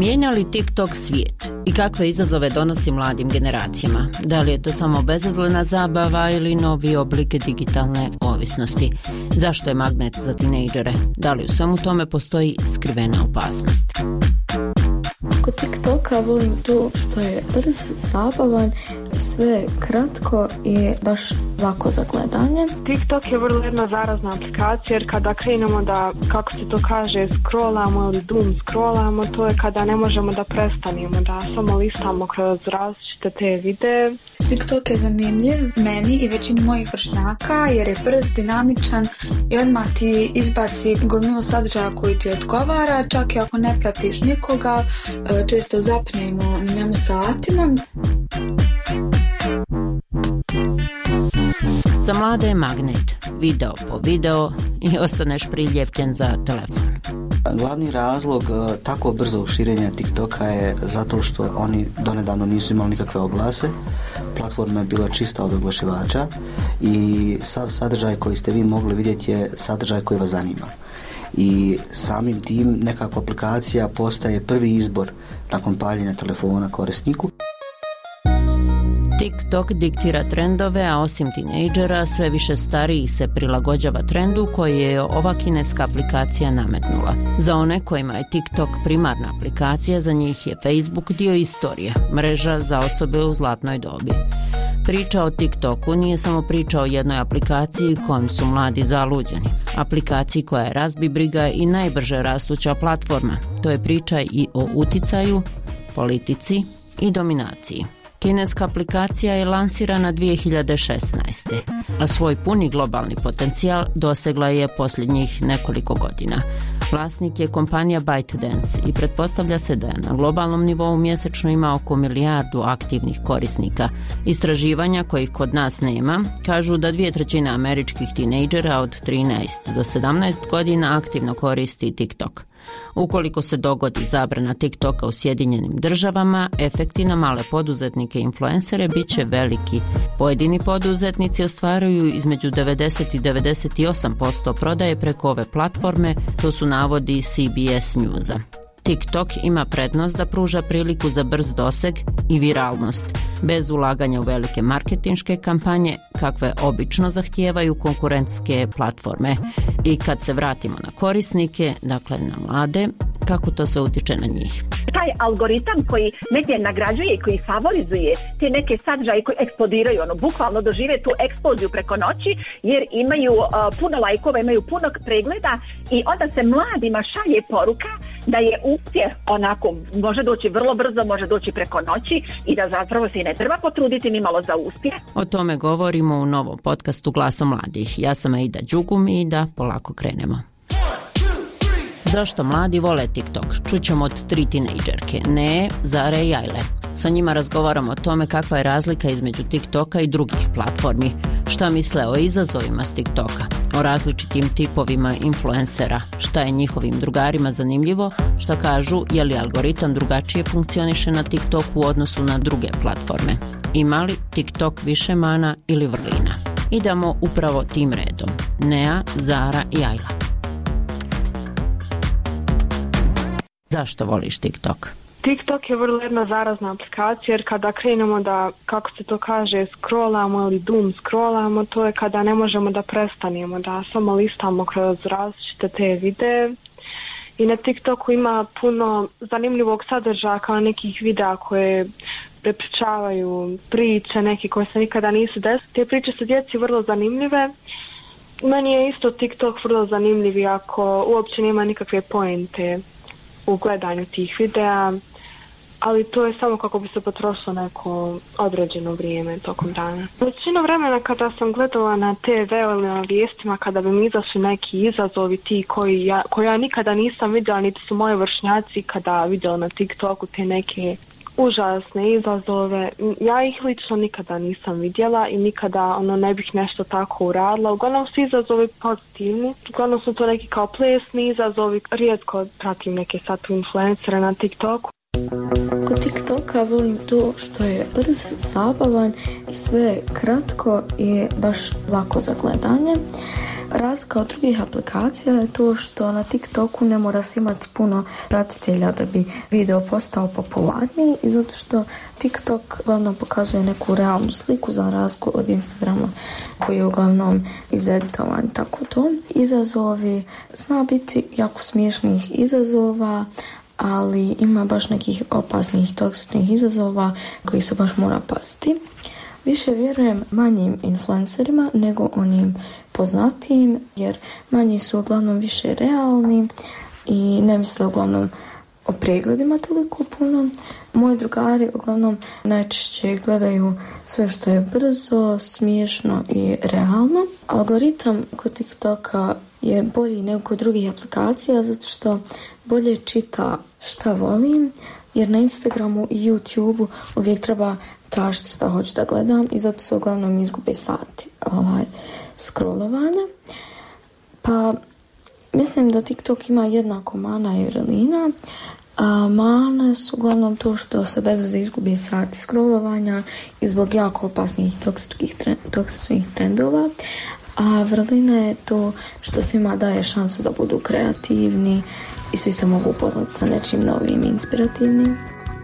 Mijenja li TikTok svijet i kakve izazove donosi mladim generacijama? Da li je to samo bezazlena zabava ili novi oblik digitalne ovisnosti? Zašto je magnet za tinejdžere? Da li u svemu tome postoji skrivena opasnost? Kod TikToka volim to što je brz, zabavan, sve kratko i baš lako za gledanje. TikTok je vrlo jedna zarazna aplikacija jer kada krenemo da, kako se to kaže, scrollamo ili doom scrollamo, to je kada ne možemo da prestanemo, da samo listamo kroz različite te videe. TikTok je zanimljiv meni i većini mojih vršnjaka jer je brz, dinamičan i odmah ti izbaci gomilu sadržaja koji ti odgovara, čak i ako ne pratiš nikoga, često zapnemo na njemu satima. Za mlade je magnet, video po video i ostaneš priljepljen za telefon. Glavni razlog tako brzog širenja TikToka je zato što oni donedavno nisu imali nikakve oglase. Platforma je bila čista od oglašivača i sav sadržaj koji ste vi mogli vidjeti je sadržaj koji vas zanima. I samim tim nekako aplikacija postaje prvi izbor nakon paljenja telefona korisniku. TikTok diktira trendove, a osim tinejdžera sve više stariji se prilagođava trendu koji je ova kineska aplikacija nametnula. Za one kojima je TikTok primarna aplikacija, za njih je Facebook dio istorije, mreža za osobe u zlatnoj dobi. Priča o TikToku nije samo priča o jednoj aplikaciji kojom su mladi zaluđeni. Aplikaciji koja je razbibriga i najbrže rastuća platforma. To je priča i o uticaju, politici i dominaciji. Kineska aplikacija je lansirana 2016. a svoj puni globalni potencijal dosegla je posljednjih nekoliko godina. Vlasnik je kompanija ByteDance i pretpostavlja se da je na globalnom nivou mjesečno ima oko 1 milijardu aktivnih korisnika. Istraživanja kojih kod nas nema kažu da 2/3 američkih tinejdžera od 13 do 17 godina aktivno koristi TikTok. Ukoliko se dogodi zabrana TikToka u Sjedinjenim Državama, efekti na male poduzetnike i influencere bit će veliki. Pojedini poduzetnici ostvaruju između 90 i 98% prodaje preko ove platforme, to su navodi CBS Newsa. TikTok ima prednost da pruža priliku za brz doseg i viralnost, bez ulaganja u velike marketinške kampanje, kakve obično zahtijevaju konkurentske platforme. I kad se vratimo na korisnike, dakle na mlade, kako to sve utiče na njih? Taj algoritam koji negdje nagrađuje i koji favorizuje te neke sadržaje koji eksplodiraju, bukvalno dožive tu eksploziju preko noći jer imaju puno lajkova, imaju puno pregleda i onda se mladima šalje poruka da je uspjeh onako, može doći vrlo brzo, može doći preko noći i da zapravo se i ne treba potruditi ni malo za uspjeh. O tome govorimo u novom podcastu Glasom mladih. Ja sam Aida Đugum i da polako krenemo. Zašto mladi vole TikTok? Čućemo od 3 tinejdžerke, Ne, Zare i Ajle. Sa njima razgovaramo o tome kakva je razlika između TikToka i drugih platformi, šta misle o izazovima s TikToka, o različitim tipovima influencera, šta je njihovim drugarima zanimljivo, šta kažu je li algoritam drugačije funkcioniše na TikToku u odnosu na druge platforme. Ima li TikTok više mana ili vrlina? Idemo upravo tim redom. Nea, Zara i Ajla. Zašto voliš TikTok? TikTok je vrlo jedna zarazna aplikacija jer kada krenemo da, kako se to kaže, scrollamo ili doom scrollamo, to je kada ne možemo da prestanemo, da samo listamo kroz različite te videe. I na TikToku ima puno zanimljivog sadržaja kao nekih videa koje prepričavaju priče, neke koje se nikada nisu desile. Te priče su djeci vrlo zanimljive. Meni je isto TikTok vrlo zanimljiv iako uopće nema nikakve poente u gledanju tih videa, ali to je samo kako bi se potrošilo neko određeno vrijeme tokom dana. Većinu vremena kada sam gledala na TV ili na vijestima, kada bi mi izašli neki izazovi ti koji ja nikada nisam vidjela, niti su moji vršnjaci kada vidjela na TikToku te neke užasne izazove, ja ih lično nikada nisam vidjela i nikada ne bih nešto tako uradila. Uglavnom su izazovi pozitivni, uglavnom su to neki kao plesni izazovi, rijetko pratim neke sad influencere na TikToku. Kod TikToka volim to što je brz, zabavan i sve kratko i baš lako za gledanje. Razlika od drugih aplikacija je to što na TikToku ne mora se imati puno pratitelja da bi video postao popularniji i zato što TikTok uglavnom pokazuje neku realnu sliku za razliku od Instagrama koji je uglavnom izeditovan. Tako to. Izazovi, zna biti jako smiješnih izazova, ali ima baš nekih opasnih, toksičnih izazova koji se baš mora paziti. Više vjerujem manjim influencerima nego onim poznatijim, jer manji su uglavnom više realni i ne misle uglavnom o pregledima toliko puno. Moji drugari uglavnom najčešće gledaju sve što je brzo, smiješno i realno. Algoritam kod TikToka je bolji nego kod drugih aplikacija zato što bolje čita šta volim, jer na Instagramu i YouTubeu uvijek treba tražiti šta hoću da gledam i zato se uglavnom izgube sati scrollovanja. Pa mislim da TikTok ima jednako mana i vrlina. Mane su uglavnom to što se bez veze izgubi sati scrollovanja i zbog jako opasnih toksičnih trendova. A vrlina je to što svima daje šansu da budu kreativni i svi se mogu upoznati sa nečim novim i inspirativnim.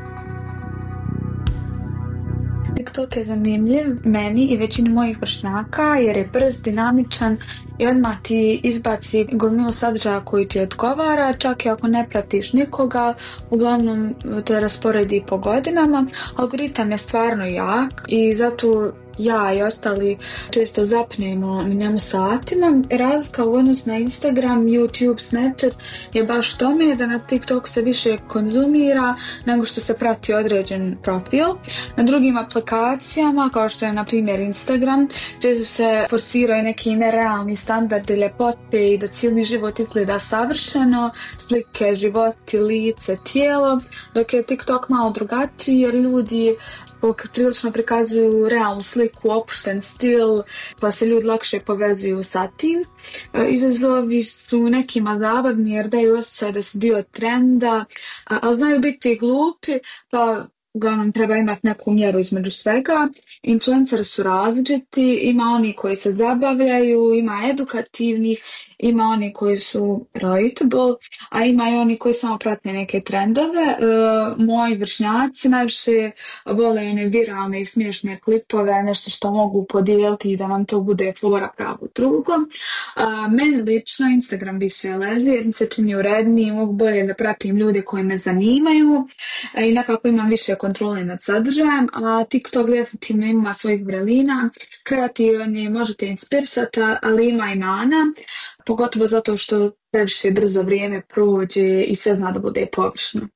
TikTok je zanimljiv meni i većini mojih vršnjaka jer je brz, dinamičan i odmah ti izbaci gomilu sadržaja koji ti odgovara, čak i ako ne pratiš nikoga, uglavnom te rasporedi po godinama. Algoritam je stvarno jak i zato ja i ostali često zapnemo na njemu satima. Razlika u odnosu na Instagram, YouTube, Snapchat je baš tome da na TikTok se više konzumira nego što se prati određen profil. Na drugim aplikacijama, kao što je na primjer Instagram, često se forsiraju neki nerealni standardi ljepote i da cijeli život izgleda savršeno, slike, životi, lice, tijelo, dok je TikTok malo drugačiji jer ljudi prilično prikazuju realnu sliku, opušten stil, pa se ljudi lakše povezuju sa tim. Izazovi su nekima zabavni jer daju osjećaj da si dio trenda, ali znaju biti glupi, pa uglavnom treba imati neku mjeru između svega. Influenceri su različiti, ima oni koji se zabavljaju, ima edukativnih, ima oni koji su relatable, a ima i oni koji samo prate neke trendove. Moji vršnjaci najviše vole one viralne i smiješne klipove, nešto što mogu podijeliti i da nam to bude fora pravo drugom. Meni lično Instagram više leži jer mi se čini uredniji, mogu bolje da pratim ljude koji me zanimaju i nekako imam više kontrole nad sadržajem, a TikTok definitivno ima svojih vrelina, kreativan je, možete inspirisati, ali ima i mana, pogotovo zato što previše brzo vrijeme prođe i sve zna da bude površno.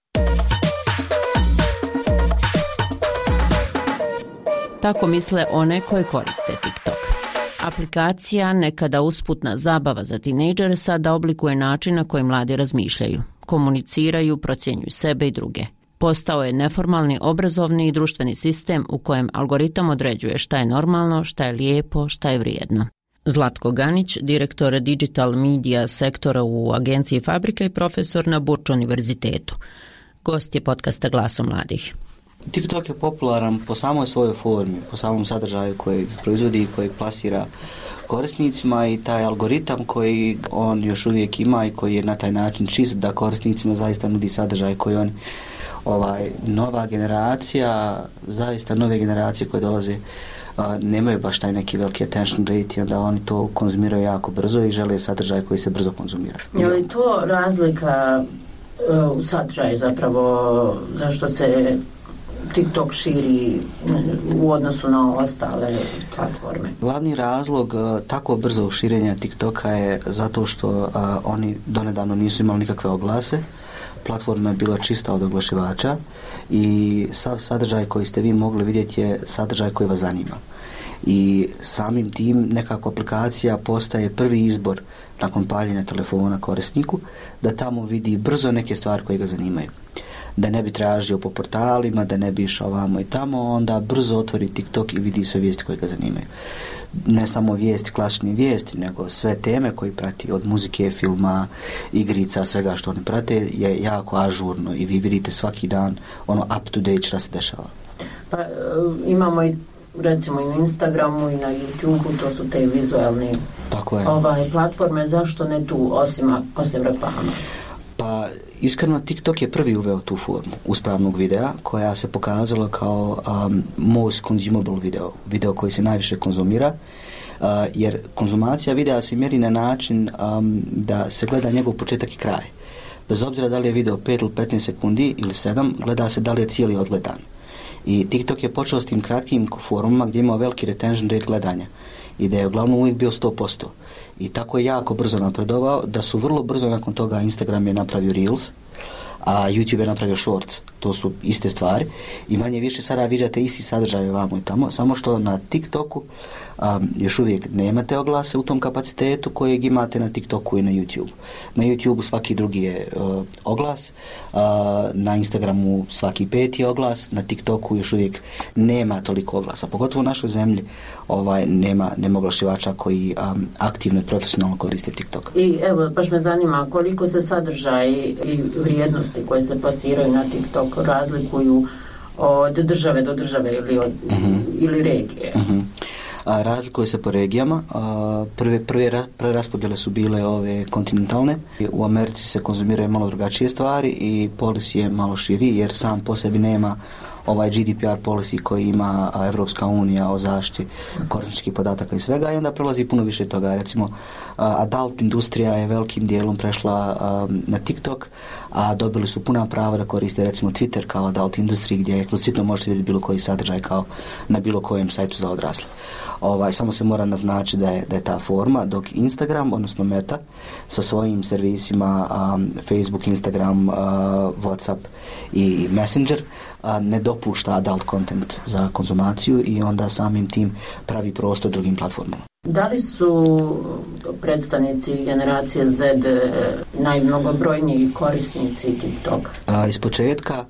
Tako misle one koje koriste TikTok. Aplikacija, nekada usputna zabava za tinejdžere, sada oblikuje način na koji mladi razmišljaju, komuniciraju, procjenjuju sebe i druge. Postao je neformalni obrazovni i društveni sistem u kojem algoritam određuje šta je normalno, šta je lijepo, šta je vrijedno. Zlatko Ganić, direktor digital media sektora u agenciji Fabrika i profesor na Burč univerzitetu. Gost je podcasta Glaso mladih. TikTok je popularan po samoj svojoj formi, po samom sadržaju kojeg proizvodi i kojeg plasira korisnicima i taj algoritam koji on još uvijek ima i koji je na taj način čist da korisnicima zaista nudi sadržaj koji on nova generacija, zaista nove generacije koje dolaze nemaju baš taj neki veliki attention rate i onda oni to konzumiraju jako brzo i žele sadržaj koji se brzo konzumira. Je li to razlika u sadržaju zapravo zašto se TikTok širi u odnosu na ostale platforme? Glavni razlog tako brzo širenja TikToka je zato što oni donedavno nisu imali nikakve oglase. Platforma je bila čista od oglašivača i sav sadržaj koji ste vi mogli vidjeti je sadržaj koji vas zanima. I samim tim nekako aplikacija postaje prvi izbor nakon paljenja telefona korisniku da tamo vidi brzo neke stvari koje ga zanimaju. Da ne bi tražio po portalima, da ne bi išao ovamo i tamo, onda brzo otvori TikTok i vidi sve vijesti koje ga zanimaju. Ne samo vijesti, klasične vijesti, nego sve teme koje prati, od muzike, filma, igrica, svega što oni prate je jako ažurno i vi vidite svaki dan up to date šta se dešava. Pa imamo i recimo i na Instagramu i na YouTubeu, to su te vizualne platforme, zašto ne tu osim reklama? Pa iskreno TikTok je prvi uveo tu formu uspravnog videa koja se pokazala kao most consumable video koji se najviše konzumira, jer konzumacija videa se mjeri na način da se gleda njegov početak i kraj. Bez obzira da li je video 5 ili 15 sekundi ili 7, gleda se da li je cijeli odgledan. I TikTok je počeo s tim kratkim formama gdje imao veliki retention rate gledanja i da je uglavnom uvijek bio 100%. I tako je jako brzo napredovao da su vrlo brzo nakon toga Instagram je napravio Reels, a YouTube je napravio Shorts. To su iste stvari i manje više sada viđate isti sadržaj ovamo i tamo, samo što na TikToku još uvijek nemate oglase u tom kapacitetu kojeg imate na TikToku i na YouTube. Na YouTube svaki drugi je oglas, na Instagramu svaki 5. oglas, na TikToku još uvijek nema toliko oglasa. Pogotovo u našoj zemlji nema oglašivača koji aktivno i profesionalno koriste TikTok. I evo, baš me zanima koliko se sadržaj i vrijednosti koje se plasiraju na TikTok razlikuju od države do države ili regije. Razlikuje se po regijama. Prve raspodjele su bile ove kontinentalne. U Americi se konzumiraju malo drugačije stvari i policy je malo širi jer sam po sebi nema ovaj GDPR policy koji ima Evropska unija o zaštiti korisničkih podataka i svega i onda prolazi puno više toga. Recimo, adult industrija je velikim dijelom prešla na TikTok, a dobili su puna prava da koriste recimo Twitter kao adult industriji gdje eksplicitno možete vidjeti bilo koji sadržaj kao na bilo kojem sajtu za odrasle. Samo se mora naznačiti da je ta forma, dok Instagram, odnosno Meta, sa svojim servisima Facebook, Instagram, WhatsApp i Messenger ne dopušta adult content za konzumaciju i onda samim tim pravi prostor drugim platformama. Da li su predstavnici generacije Z najmnogobrojniji korisnici TikTok? Iz početka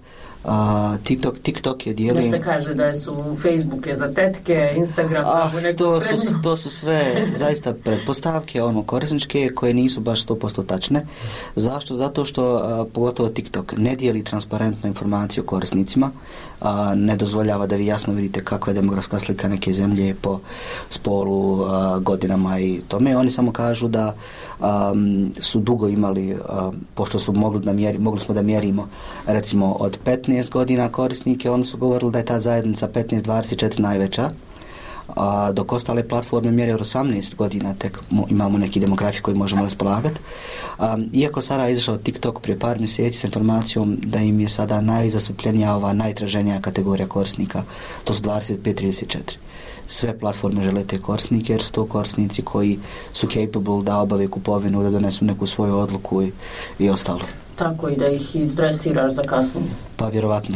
TikTok je dijelio... Jer se kaže da su Facebook je za tetke, Instagram to su sve zaista pretpostavke korisničke koje nisu baš 100% tačne. Zašto? Zato što pogotovo TikTok ne dijeli transparentnu informaciju korisnicima, ne dozvoljava da vi jasno vidite kakva je demografska slika neke zemlje po spolu, godinama i tome. Oni samo kažu da su dugo imali, pošto su mogli smo da mjerimo recimo od 15 godina korisnike, oni su govorili da je ta zajednica 15-24 najveća, dok ostale platforme mjere od 18 godina tek imamo neki demografi koji možemo raspolagati. Iako sada je izašao TikTok prije par mjeseci s informacijom da im je sada najzastupljenija najtraženija kategorija korisnika, to su 25-34. Sve platforme žele te korisnike jer su to korisnici koji su capable da obave kupovinu, da donesu neku svoju odluku i ostalo. Tako i da ih izdresiraš za kasnije. Pa vjerovatno.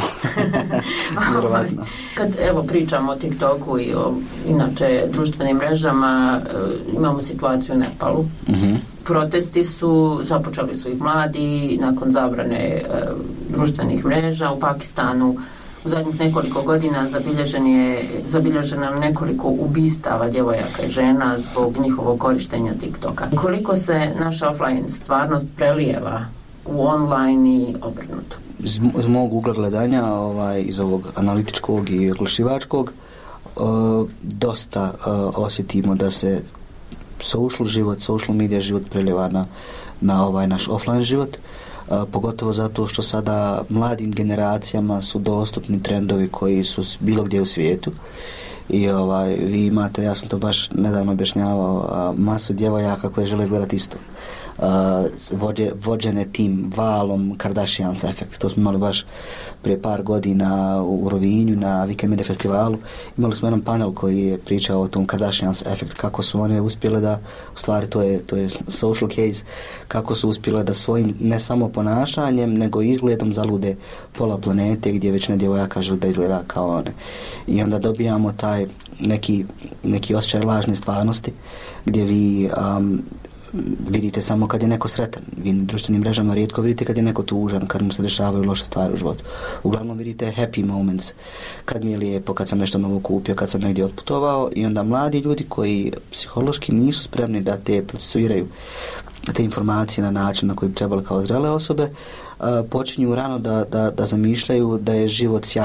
Kad pričamo o TikToku i o inače društvenim mrežama, imamo situaciju u Nepalu. Protesti započeli su ih mladi nakon društvenih mreža. U Pakistanu u zadnjih nekoliko godina zabilježeno nekoliko ubistava djevojaka i žena zbog njihovog korištenja TikToka. Koliko se naša offline stvarnost prelijeva u online i obrnuto? Iz mog ugla gledanja, iz ovog analitičkog i oglašivačkog, dosta osjetimo da se social media život prelijeva na ovaj naš offline život, pogotovo zato što sada mladim generacijama su dostupni trendovi koji su bilo gdje u svijetu i vi imate, ja sam to baš nedavno objašnjavao, masu djevojaka koje žele gledati isto. Vođene tim valom Kardashians efekt. To smo imali baš prije par godina u Rovinju na Weekend Media festivalu. Imali smo jedan panel koji je pričao o tom Kardashians efekt, kako su one uspjele da, u stvari to je social case, kako su uspjele da svojim ne samo ponašanjem nego izgledom zalude pola planete gdje većina djevojaka želi da izgleda kao one. I onda dobijamo taj neki osjećaj lažne stvarnosti gdje vi vidite samo kad je neko sretan. Vi na društvenim mrežama rijetko vidite kad je neko tužan, kad mu se dešavaju loše stvari u životu. Uglavnom vidite happy moments, kad mi je lijepo, kad sam nešto novo kupio, kad sam negdje otputovao i onda mladi ljudi koji psihološki nisu spremni da te procesuiraju te informacije na način na koji bi trebali kao zrele osobe, počinju rano da zamišljaju da je život sjaj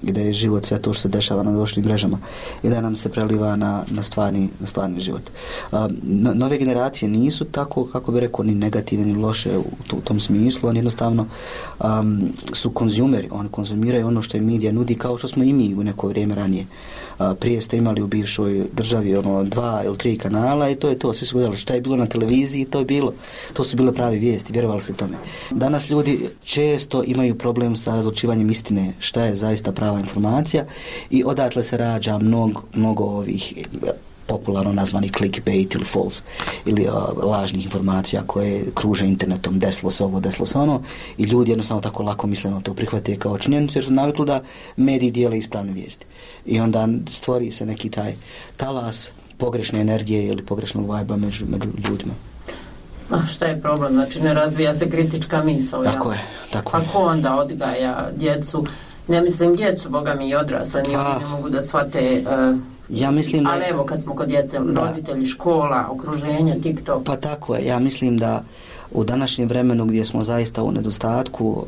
i da je život sve to što se dešava na društvenim mrežama i da nam se preliva na stvarni život. Nove generacije nisu tako, kako bi rekao, ni negativne ni loše u tom smislu, oni jednostavno su konzumeri, oni konzumiraju ono što je medija nudi, kao što smo i mi u neko vrijeme ranije. Prije ste imali u bivšoj državi 2 ili 3 kanala i to je to, svi su gledali šta je bilo na televiziji, to je bilo, to su bile pravi vijesti, vjerovali se tome. Danas ljudi često imaju problem sa razlučivanjem istine, šta je zaista prava informacija i odatle se rađa mnogo ovih popularno nazvani clickbait ili false ili lažnih informacija koje kruže internetom, desilo se ovo, desilo se ono i ljudi jednostavno tako lako misleno to prihvate kao činjenicu jer su navikli da mediji dijele ispravne vijesti i onda stvori se neki taj talas pogrešne energije ili pogrešnog vajba među ljudima. A šta je problem? Znači ne razvija se kritička misao. Tako je. Pa ko onda odgaja djecu? Ne mislim djecu, boga mi i odrasle, ne mogu da shvate. Ja mislim da... Ali evo kad smo kod djece, roditelji, škola, okruženje, TikTok. Pa tako je, ja mislim da u današnjem vremenu gdje smo zaista u nedostatku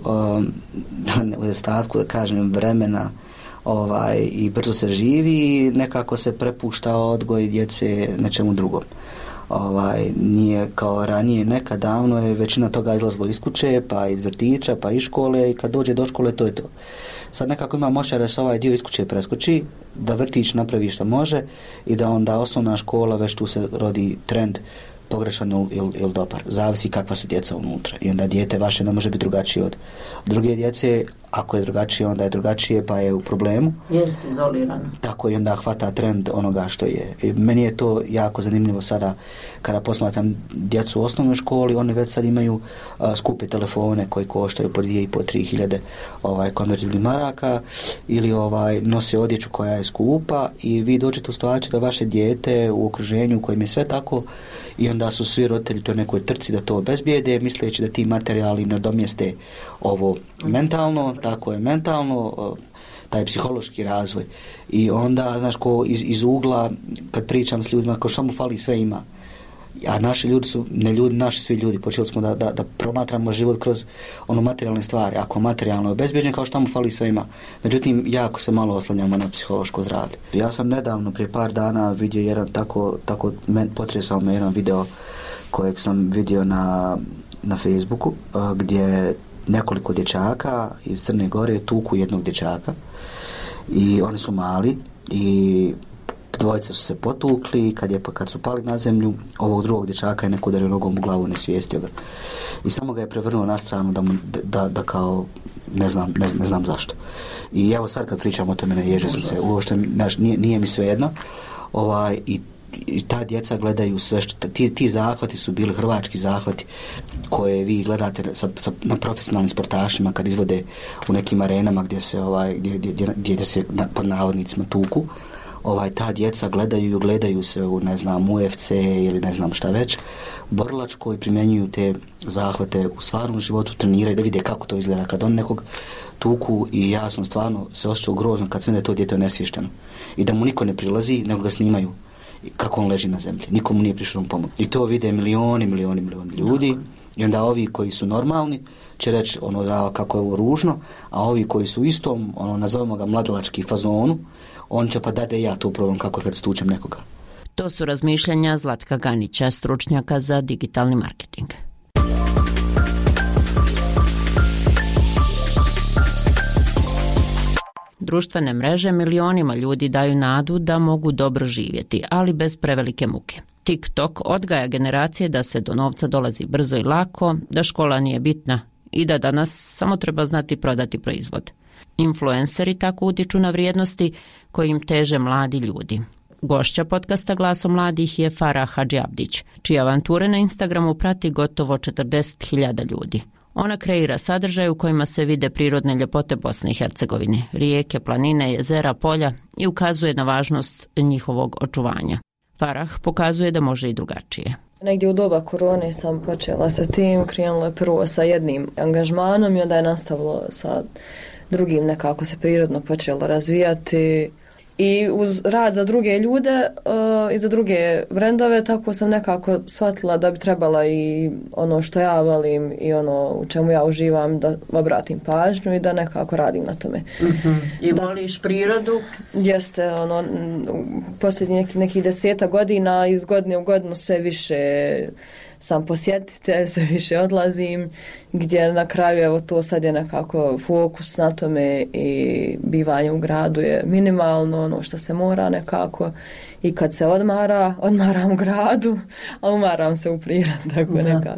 da kažem vremena i brzo se živi, nekako se prepušta odgoj djece nečemu drugom. Nije kao ranije, nekad davno je većina toga izlazilo iz kuće, pa iz vrtića, pa iz škole i kad dođe do škole to je to. Sad nekako ima moćar da se ovaj dio iz kuće preskoči, da vrtić napravi što može i da onda osnovna škola već tu se rodi trend pogrešan ili dobar. Zavisi kakva su djeca unutra. I onda dijete vaše ne može biti drugačije od druge djece. Ako je drugačije, onda je drugačije pa je u problemu. Jest izolirano. Tako i onda hvata trend onoga što je. I meni je to jako zanimljivo sada kada posmatram djecu u osnovnoj školi, oni već sad imaju skupe telefone koji koštaju po 2.500-3 hiljade konvertibilnih maraka ili nose odjeću koja je skupa i vi dođete u situaciju da vaše dijete u okruženju u kojem je sve tako i onda su svi roditelji to nekoj trci da to obezbijede, misleći da ti materijali nadomjeste ovo mentalno, tako je mentalno, taj psihološki razvoj. I onda, znaš, ko iz ugla, kad pričam s ljudima, kao što mu fali, sve ima. A naši ljudi su, ne ljudi, naši svi ljudi, počeli smo da promatramo život kroz materijalne stvari. Ako materijalno je obezbjeđen, kao što mu fali, sve ima. Međutim, jako se malo oslanjamo na psihološko zdravlje. Ja sam nedavno, prije par dana, vidio jedan tako potresao me jedan video kojeg sam vidio na Facebooku, gdje nekoliko dječaka iz Crne Gore tuku jednog dječaka i oni su mali i dvojice su se potukli, kad su pali na zemlju, ovog drugog dječaka je neko udario nogom u glavu, nesvijestio ga. I samo ga je prevrnuo na stranu da kao ne znam zašto. I evo sad kad pričam o tome, ne ježim se, uopšte nije mi svejedno. I ta djeca gledaju sve što... Ti zahvati su bili hrvački zahvati koje vi gledate na profesionalnim sportašima kad izvode u nekim arenama gdje se pod navodnicima tuku. Ta djeca gledaju se u UFC ili ne znam šta već, borilačko, i primjenjuju te zahvate u stvarnom životu, treniraju da vide kako to izgleda kad on nekog tuku i ja sam stvarno se osjećao grozno kad sam da je to dijete nesvješteno i da mu niko ne prilazi nego ga snimaju kako on leži na zemlji. Nikomu nije prišao mu pomoć. I to vide milioni ljudi i onda ovi koji su normalni će reći kako je ovo ružno, a ovi koji su u istom, nazovemo ga mladalački fazonu, on će pa da ja to probam kako kad stučem nekoga. To su razmišljanja Zlatka Ganića, stručnjaka za digitalni marketing. Društvene mreže milionima ljudi daju nadu da mogu dobro živjeti, ali bez prevelike muke. TikTok odgaja generacije da se do novca dolazi brzo i lako, da škola nije bitna i da danas samo treba znati prodati proizvod. Influenceri tako utiču na vrijednosti kojim teže mladi ljudi. Gošća podcasta Glasom mladih je Farah Hadžiabdić, čije avanture na Instagramu prati gotovo 40.000 ljudi. Ona kreira sadržaj u kojima se vide prirodne ljepote Bosne i Hercegovine, rijeke, planine, jezera, polja i ukazuje na važnost njihovog očuvanja. Farah pokazuje da može i drugačije. Negdje u doba korone sam počela sa tim, krenulo je prvo sa jednim angažmanom i onda je nastavilo sa drugim, nekako se prirodno počelo razvijati. I uz rad za druge ljude i za druge brendove, tako sam nekako shvatila da bi trebala i ono što ja volim i ono u čemu ja uživam da obratim pažnju i da nekako radim na tome. I voliš prirodu? Jeste, ono, posljednjih nekih 10 godina iz godine u godinu sve više sam posjetitelj, sve više odlazim, gdje na kraju evo to sad je nekako fokus na tome i bivanje u gradu je minimalno, ono što se mora nekako i kad se odmaram u gradu, a umaram se u prirodi, tako nekako.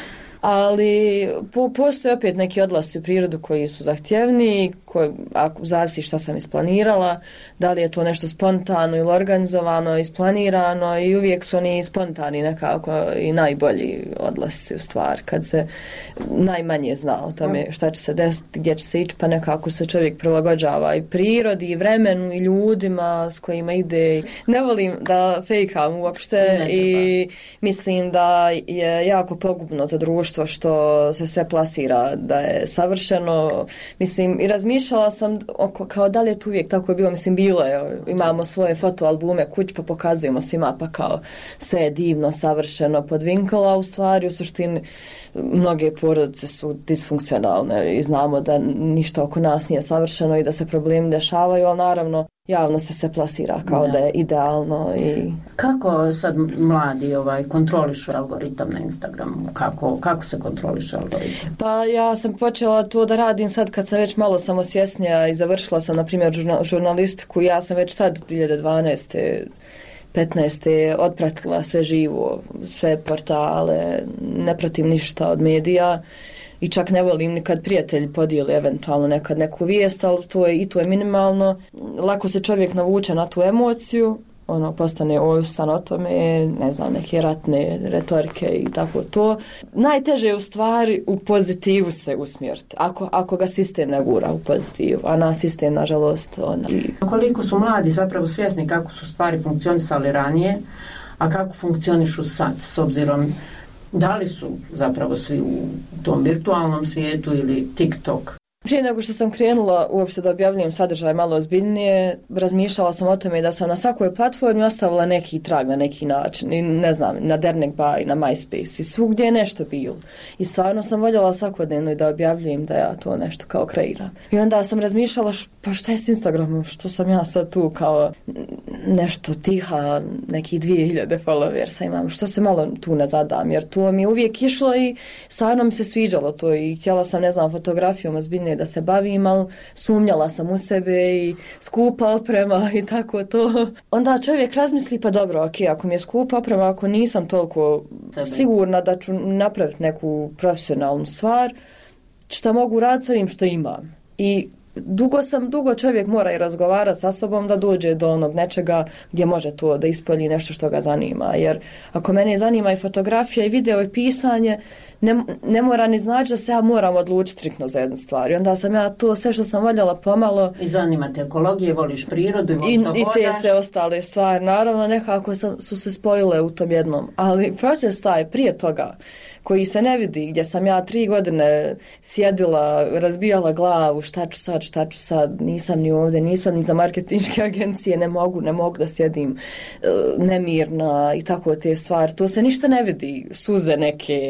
Ali postoje opet neki odlasci u prirodu koji su zahtjevni, ako zavisi šta sam isplanirala, da li je to nešto spontano ili organizovano, isplanirano i uvijek su oni spontani nekako i najbolji odlasci u stvari, kad se najmanje zna o tome šta će se desiti, gdje će se ići, pa nekako se čovjek prilagođava i prirodi i vremenu i ljudima s kojima ide. Ne volim da fejkam uopšte i mislim da je jako pogubno za društvo što se sve plasira da je savršeno. Mislim, i razmišljala sam kao da li je to uvijek tako bilo. Mislim, bilo je. Imamo svoje fotoalbume kuć pa pokazujemo svima pa kao sve je divno, savršeno podvinkala u stvari. U suštini mnoge porodice su disfunkcionalne i znamo da ništa oko nas nije savršeno i da se problemi dešavaju, ali naravno javno se plasira kao da je idealno. I kako sad mladi kontrolišu algoritam na Instagramu? Kako se kontroliše algoritam? Pa ja sam počela to da radim sad kad sam već malo samosvjesnija i završila sam na primjer žurnalistiku. Ja sam već tad 2012. 15. otpratila sve živo, sve portale, ne pratim ništa od medija i čak ne volim ni kad prijatelji podijeli eventualno nekad neku vijest, ali to je minimalno. Lako se čovjek navuče na tu emociju, postane ovisan o tome, ne znam, neke ratne retorike i tako to. Najteže je u stvari u pozitivu se usmjeriti, ako ga sistem ne gura u pozitivu, a na sistem, nažalost, Koliko su mladi zapravo svjesni kako su stvari funkcionisali ranije, a kako funkcionišu sad, s obzirom da li su zapravo svi u tom virtualnom svijetu ili TikTok? Prije nego što sam krenula uopšte da objavljujem sadržaj malo ozbiljnije, razmišljala sam o tome da sam na svakoj platformi ostavila neki trag na neki način. I ne znam, na Dernek Bay, na MySpace i svugdje je nešto bilo. I stvarno sam voljela svakodnevno da objavljujem da ja to nešto kao kreiram. I onda sam razmišljala pa šta je s Instagramom, što sam ja sad tu kao nešto tiha, nekih 2000 followersa imam, što se malo tu ne zadam, jer to mi je uvijek išlo i stvarno mi se sviđalo to i htjela sam, ne znam, fotografijom ozbiljnije da se bavim, ali sumnjala sam u sebe i skupa oprema i tako to. Onda čovjek razmisli, pa dobro, ok, ako mi je skupa oprema, ako nisam toliko sigurna da ću napraviti neku profesionalnu stvar, šta mogu raditi s ovim što imam. I dugo čovjek mora i razgovarati sa sobom da dođe do onog nečega gdje može to da ispolji nešto što ga zanima. Jer ako mene zanima i fotografija i video i pisanje, ne mora ni znači da se ja moram odlučiti striktno za jednu stvar. I onda sam ja to sve što sam voljela pomalo... I zanima te ekologije, voliš prirodu i te se ostale stvari. Naravno, nekako su se spojile u tom jednom. Ali proces taj prije toga, koji se ne vidi, gdje sam ja 3 godine sjedila, razbijala glavu, šta ću sad, nisam ni ovdje, nisam ni za marketinške agencije, ne mogu da sjedim nemirna i tako te stvari. To se ništa ne vidi, suze neke,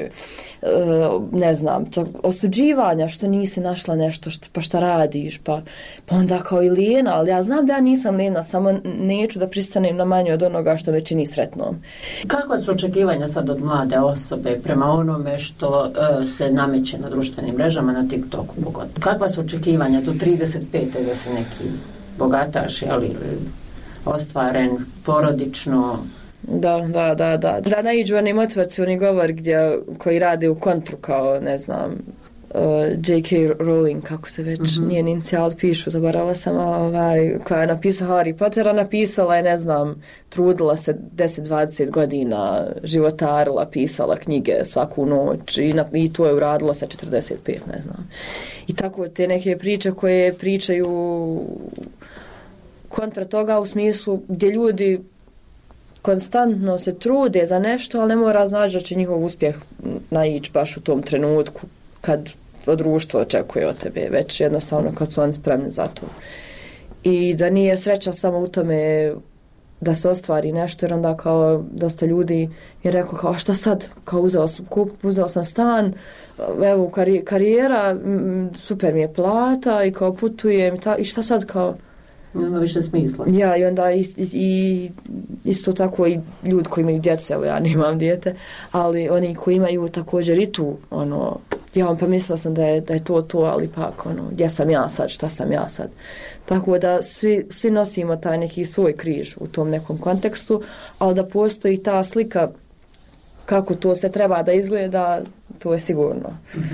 ne znam, osuđivanja što nisi našla nešto, pa šta radiš, pa onda kao i lijena, ali ja znam da ja nisam lijena, samo neću da pristanem na manje od onoga što me čini sretnom. Kakva su očekivanja sad od mlade osobe prema onome što se nameće na društvenim mrežama, na TikToku pogotovo? Kakva su očekivanja do 35. da se neki bogataš, ali ostvaren, porodično? Da naiđu oni motivacioni govor koji rade u kontru kao, ne znam, J.K. Rowling, kako se već njen inicijal pišu, zaboravila sam, koja je napisala Harry Pottera, napisala je, ne znam, trudila se 10-20 godina, životarila, pisala knjige svaku noć i to je uradila sa 45, ne znam. I tako te neke priče koje pričaju kontra toga u smislu gdje ljudi konstantno se trude za nešto, ali ne mora znači da će njihov uspjeh naići baš u tom trenutku kad društvo očekuje od tebe, već jednostavno kad su oni spremni za to. i da nije sreća samo u tome da se ostvari nešto, jer onda kao dosta ljudi je rekao kao šta sad, kao uzeo sam stan, evo karijera, super mi je plata i kao putujem i šta sad kao nema više smisla. Ja, i onda i isto tako i ljudi koji imaju djecu, evo ja nemam dijete, ali oni koji imaju također i tu, ja pa mislila sam da je to, ali pak, gdje sam ja sad, šta sam ja sad. Tako da svi nosimo taj neki svoj križ u tom nekom kontekstu, ali da postoji ta slika kako to se treba da izgleda, to je sigurno.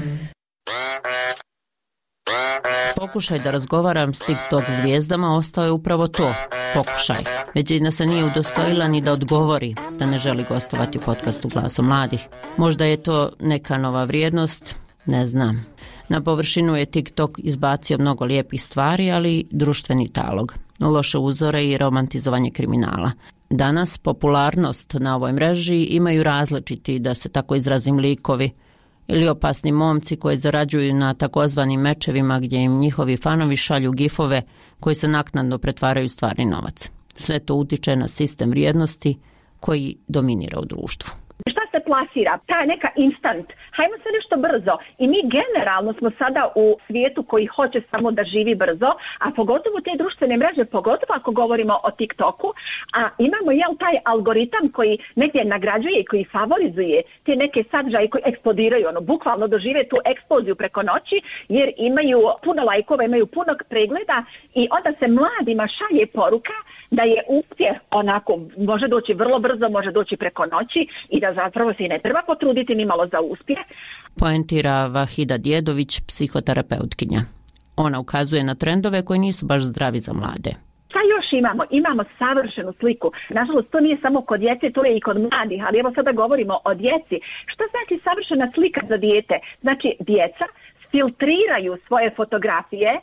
Pokušaj da razgovaram s TikTok zvijezdama ostao je upravo to, pokušaj. Većina se nije udostojila ni da odgovori da ne želi gostovati u podcastu Glasom mladih. Možda je to neka nova vrijednost, ne znam. Na površinu je TikTok izbacio mnogo lijepih stvari, ali društveni talog, loše uzore i romantizovanje kriminala. Danas popularnost na ovoj mreži imaju različiti, da se tako izrazim, likovi ili opasni momci koji zarađuju na takozvanim mečevima gdje im njihovi fanovi šalju gifove koji se naknadno pretvaraju u stvarni novac. Sve to utiče na sistem vrijednosti koji dominira u društvu. Šta se plasira? Ta je neka instant. Hajmo se nešto brzo. I mi generalno smo sada u svijetu koji hoće samo da živi brzo, a pogotovo te društvene mreže, pogotovo ako govorimo o TikToku, a imamo taj algoritam koji negdje nagrađuje i koji favorizuje te neke sadržaje koji eksplodiraju, bukvalno dožive tu eksploziju preko noći, jer imaju puno lajkova, imaju puno pregleda i onda se mladima šalje poruka da je uspjeh onako, može doći vrlo brzo, može doći preko noći i da zapravo se i ne treba potruditi ni malo za uspjeh. Poentira Vahida Djedović, psihoterapeutkinja. Ona ukazuje na trendove koji nisu baš zdravi za mlade. Šta još imamo? Imamo savršenu sliku. Nažalost, to nije samo kod djece, to je i kod mladih, ali evo sada govorimo o djeci. Što znači savršena slika za dijete? Znači, djeca filtriraju svoje fotografije,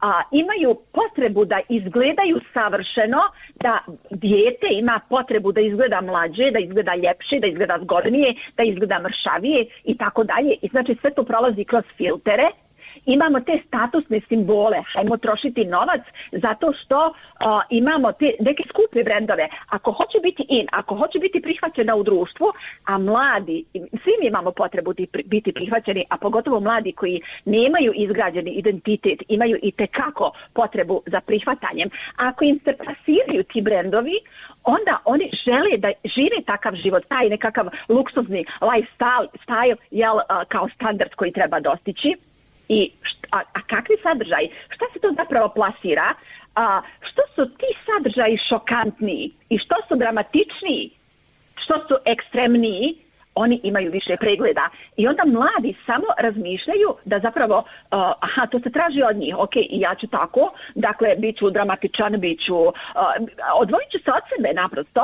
imaju potrebu da izgledaju savršeno, da dijete ima potrebu da izgleda mlađe, da izgleda ljepše, da izgleda zgodnije, da izgleda mršavije i tako dalje. I znači sve to prolazi kroz filtere. Imamo te statusne simbole, hajmo trošiti novac zato što imamo te neke skupe brendove. Ako hoće biti ako hoće biti prihvaćena u društvu, a mladi, svi mi imamo potrebu biti prihvaćeni, a pogotovo mladi koji nemaju izgrađeni identitet, imaju i tekako potrebu za prihvatanjem. Ako im se plasiraju ti brendovi, onda oni žele da žive takav život, taj nekakav luksuzni lifestyle kao standard koji treba dostići. A kakvi sadržaji? Šta se to zapravo plasira? Što su ti sadržaji šokantniji i što su dramatičniji, što su ekstremniji, oni imaju više pregleda. I onda mladi samo razmišljaju da zapravo, to se traži od njih, ok, i ja ću tako, dakle, bit ću dramatičan, odvojit ću se od sebe naprosto,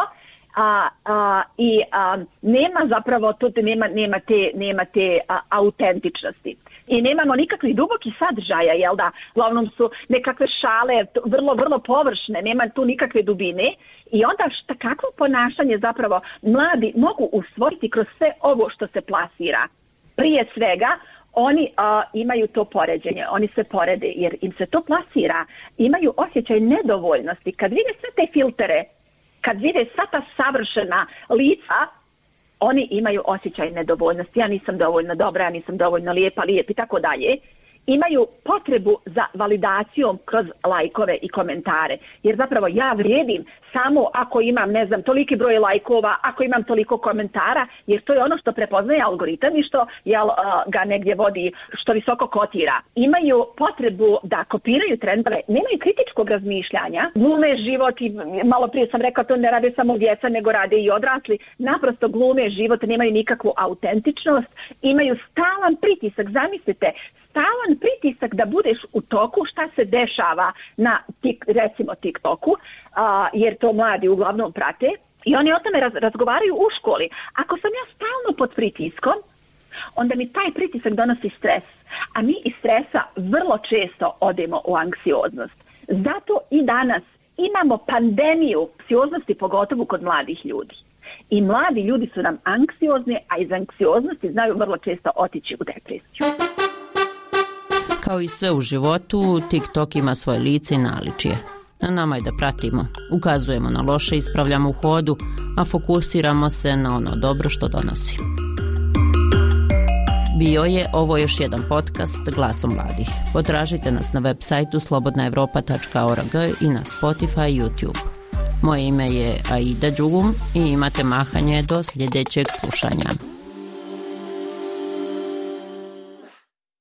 nema zapravo, nema te autentičnosti. I nemamo nikakvih dubokih sadržaja, jel da? Uglavnom su nekakve šale vrlo, vrlo površne, nema tu nikakve dubine. I onda kakvo ponašanje zapravo mladi mogu usvojiti kroz sve ovo što se plasira? Prije svega, oni imaju to poređenje, oni se porede jer im se to plasira. Imaju osjećaj nedovoljnosti. Kad vide sve te filtere, kad vide sva ta savršena lica, oni imaju osjećaj nedovoljnosti. Ja nisam dovoljno dobra, ja nisam dovoljno lijep i tako dalje. Imaju potrebu za validacijom kroz lajkove i komentare. Jer zapravo ja vrijedim samo ako imam, toliki broj lajkova, ako imam toliko komentara, jer to je ono što prepoznaje algoritam i što ga negdje vodi, što visoko kotira. Imaju potrebu da kopiraju trendove, nemaju kritičkog razmišljanja, glume život i malo prije sam rekla to ne rade samo djeca, nego rade i odrasli, naprosto glume život, nemaju nikakvu autentičnost, imaju stalan pritisak, zamislite, stalan pritisak da budeš u toku šta se dešava na recimo TikToku, jer to mladi uglavnom prate i oni o tome razgovaraju u školi. Ako sam ja stalno pod pritiskom, onda mi taj pritisak donosi stres, a mi iz stresa vrlo često odemo u anksioznost. Zato i danas imamo pandemiju anksioznosti, pogotovo kod mladih ljudi. I mladi ljudi su nam anksiozni, a iz anksioznosti znaju vrlo često otići u depresiju. Kao i sve u životu, TikTok ima svoje lice i naličje. Na nama je da pratimo, ukazujemo na loše, ispravljamo u hodu, a fokusiramo se na ono dobro što donosi. Bio je ovo još jedan podcast Glasom mladih. Potražite nas na web sajtu slobodnaevropa.org i na Spotify i YouTube. Moje ime je Aida Đugum i imate mahanje do sljedećeg slušanja.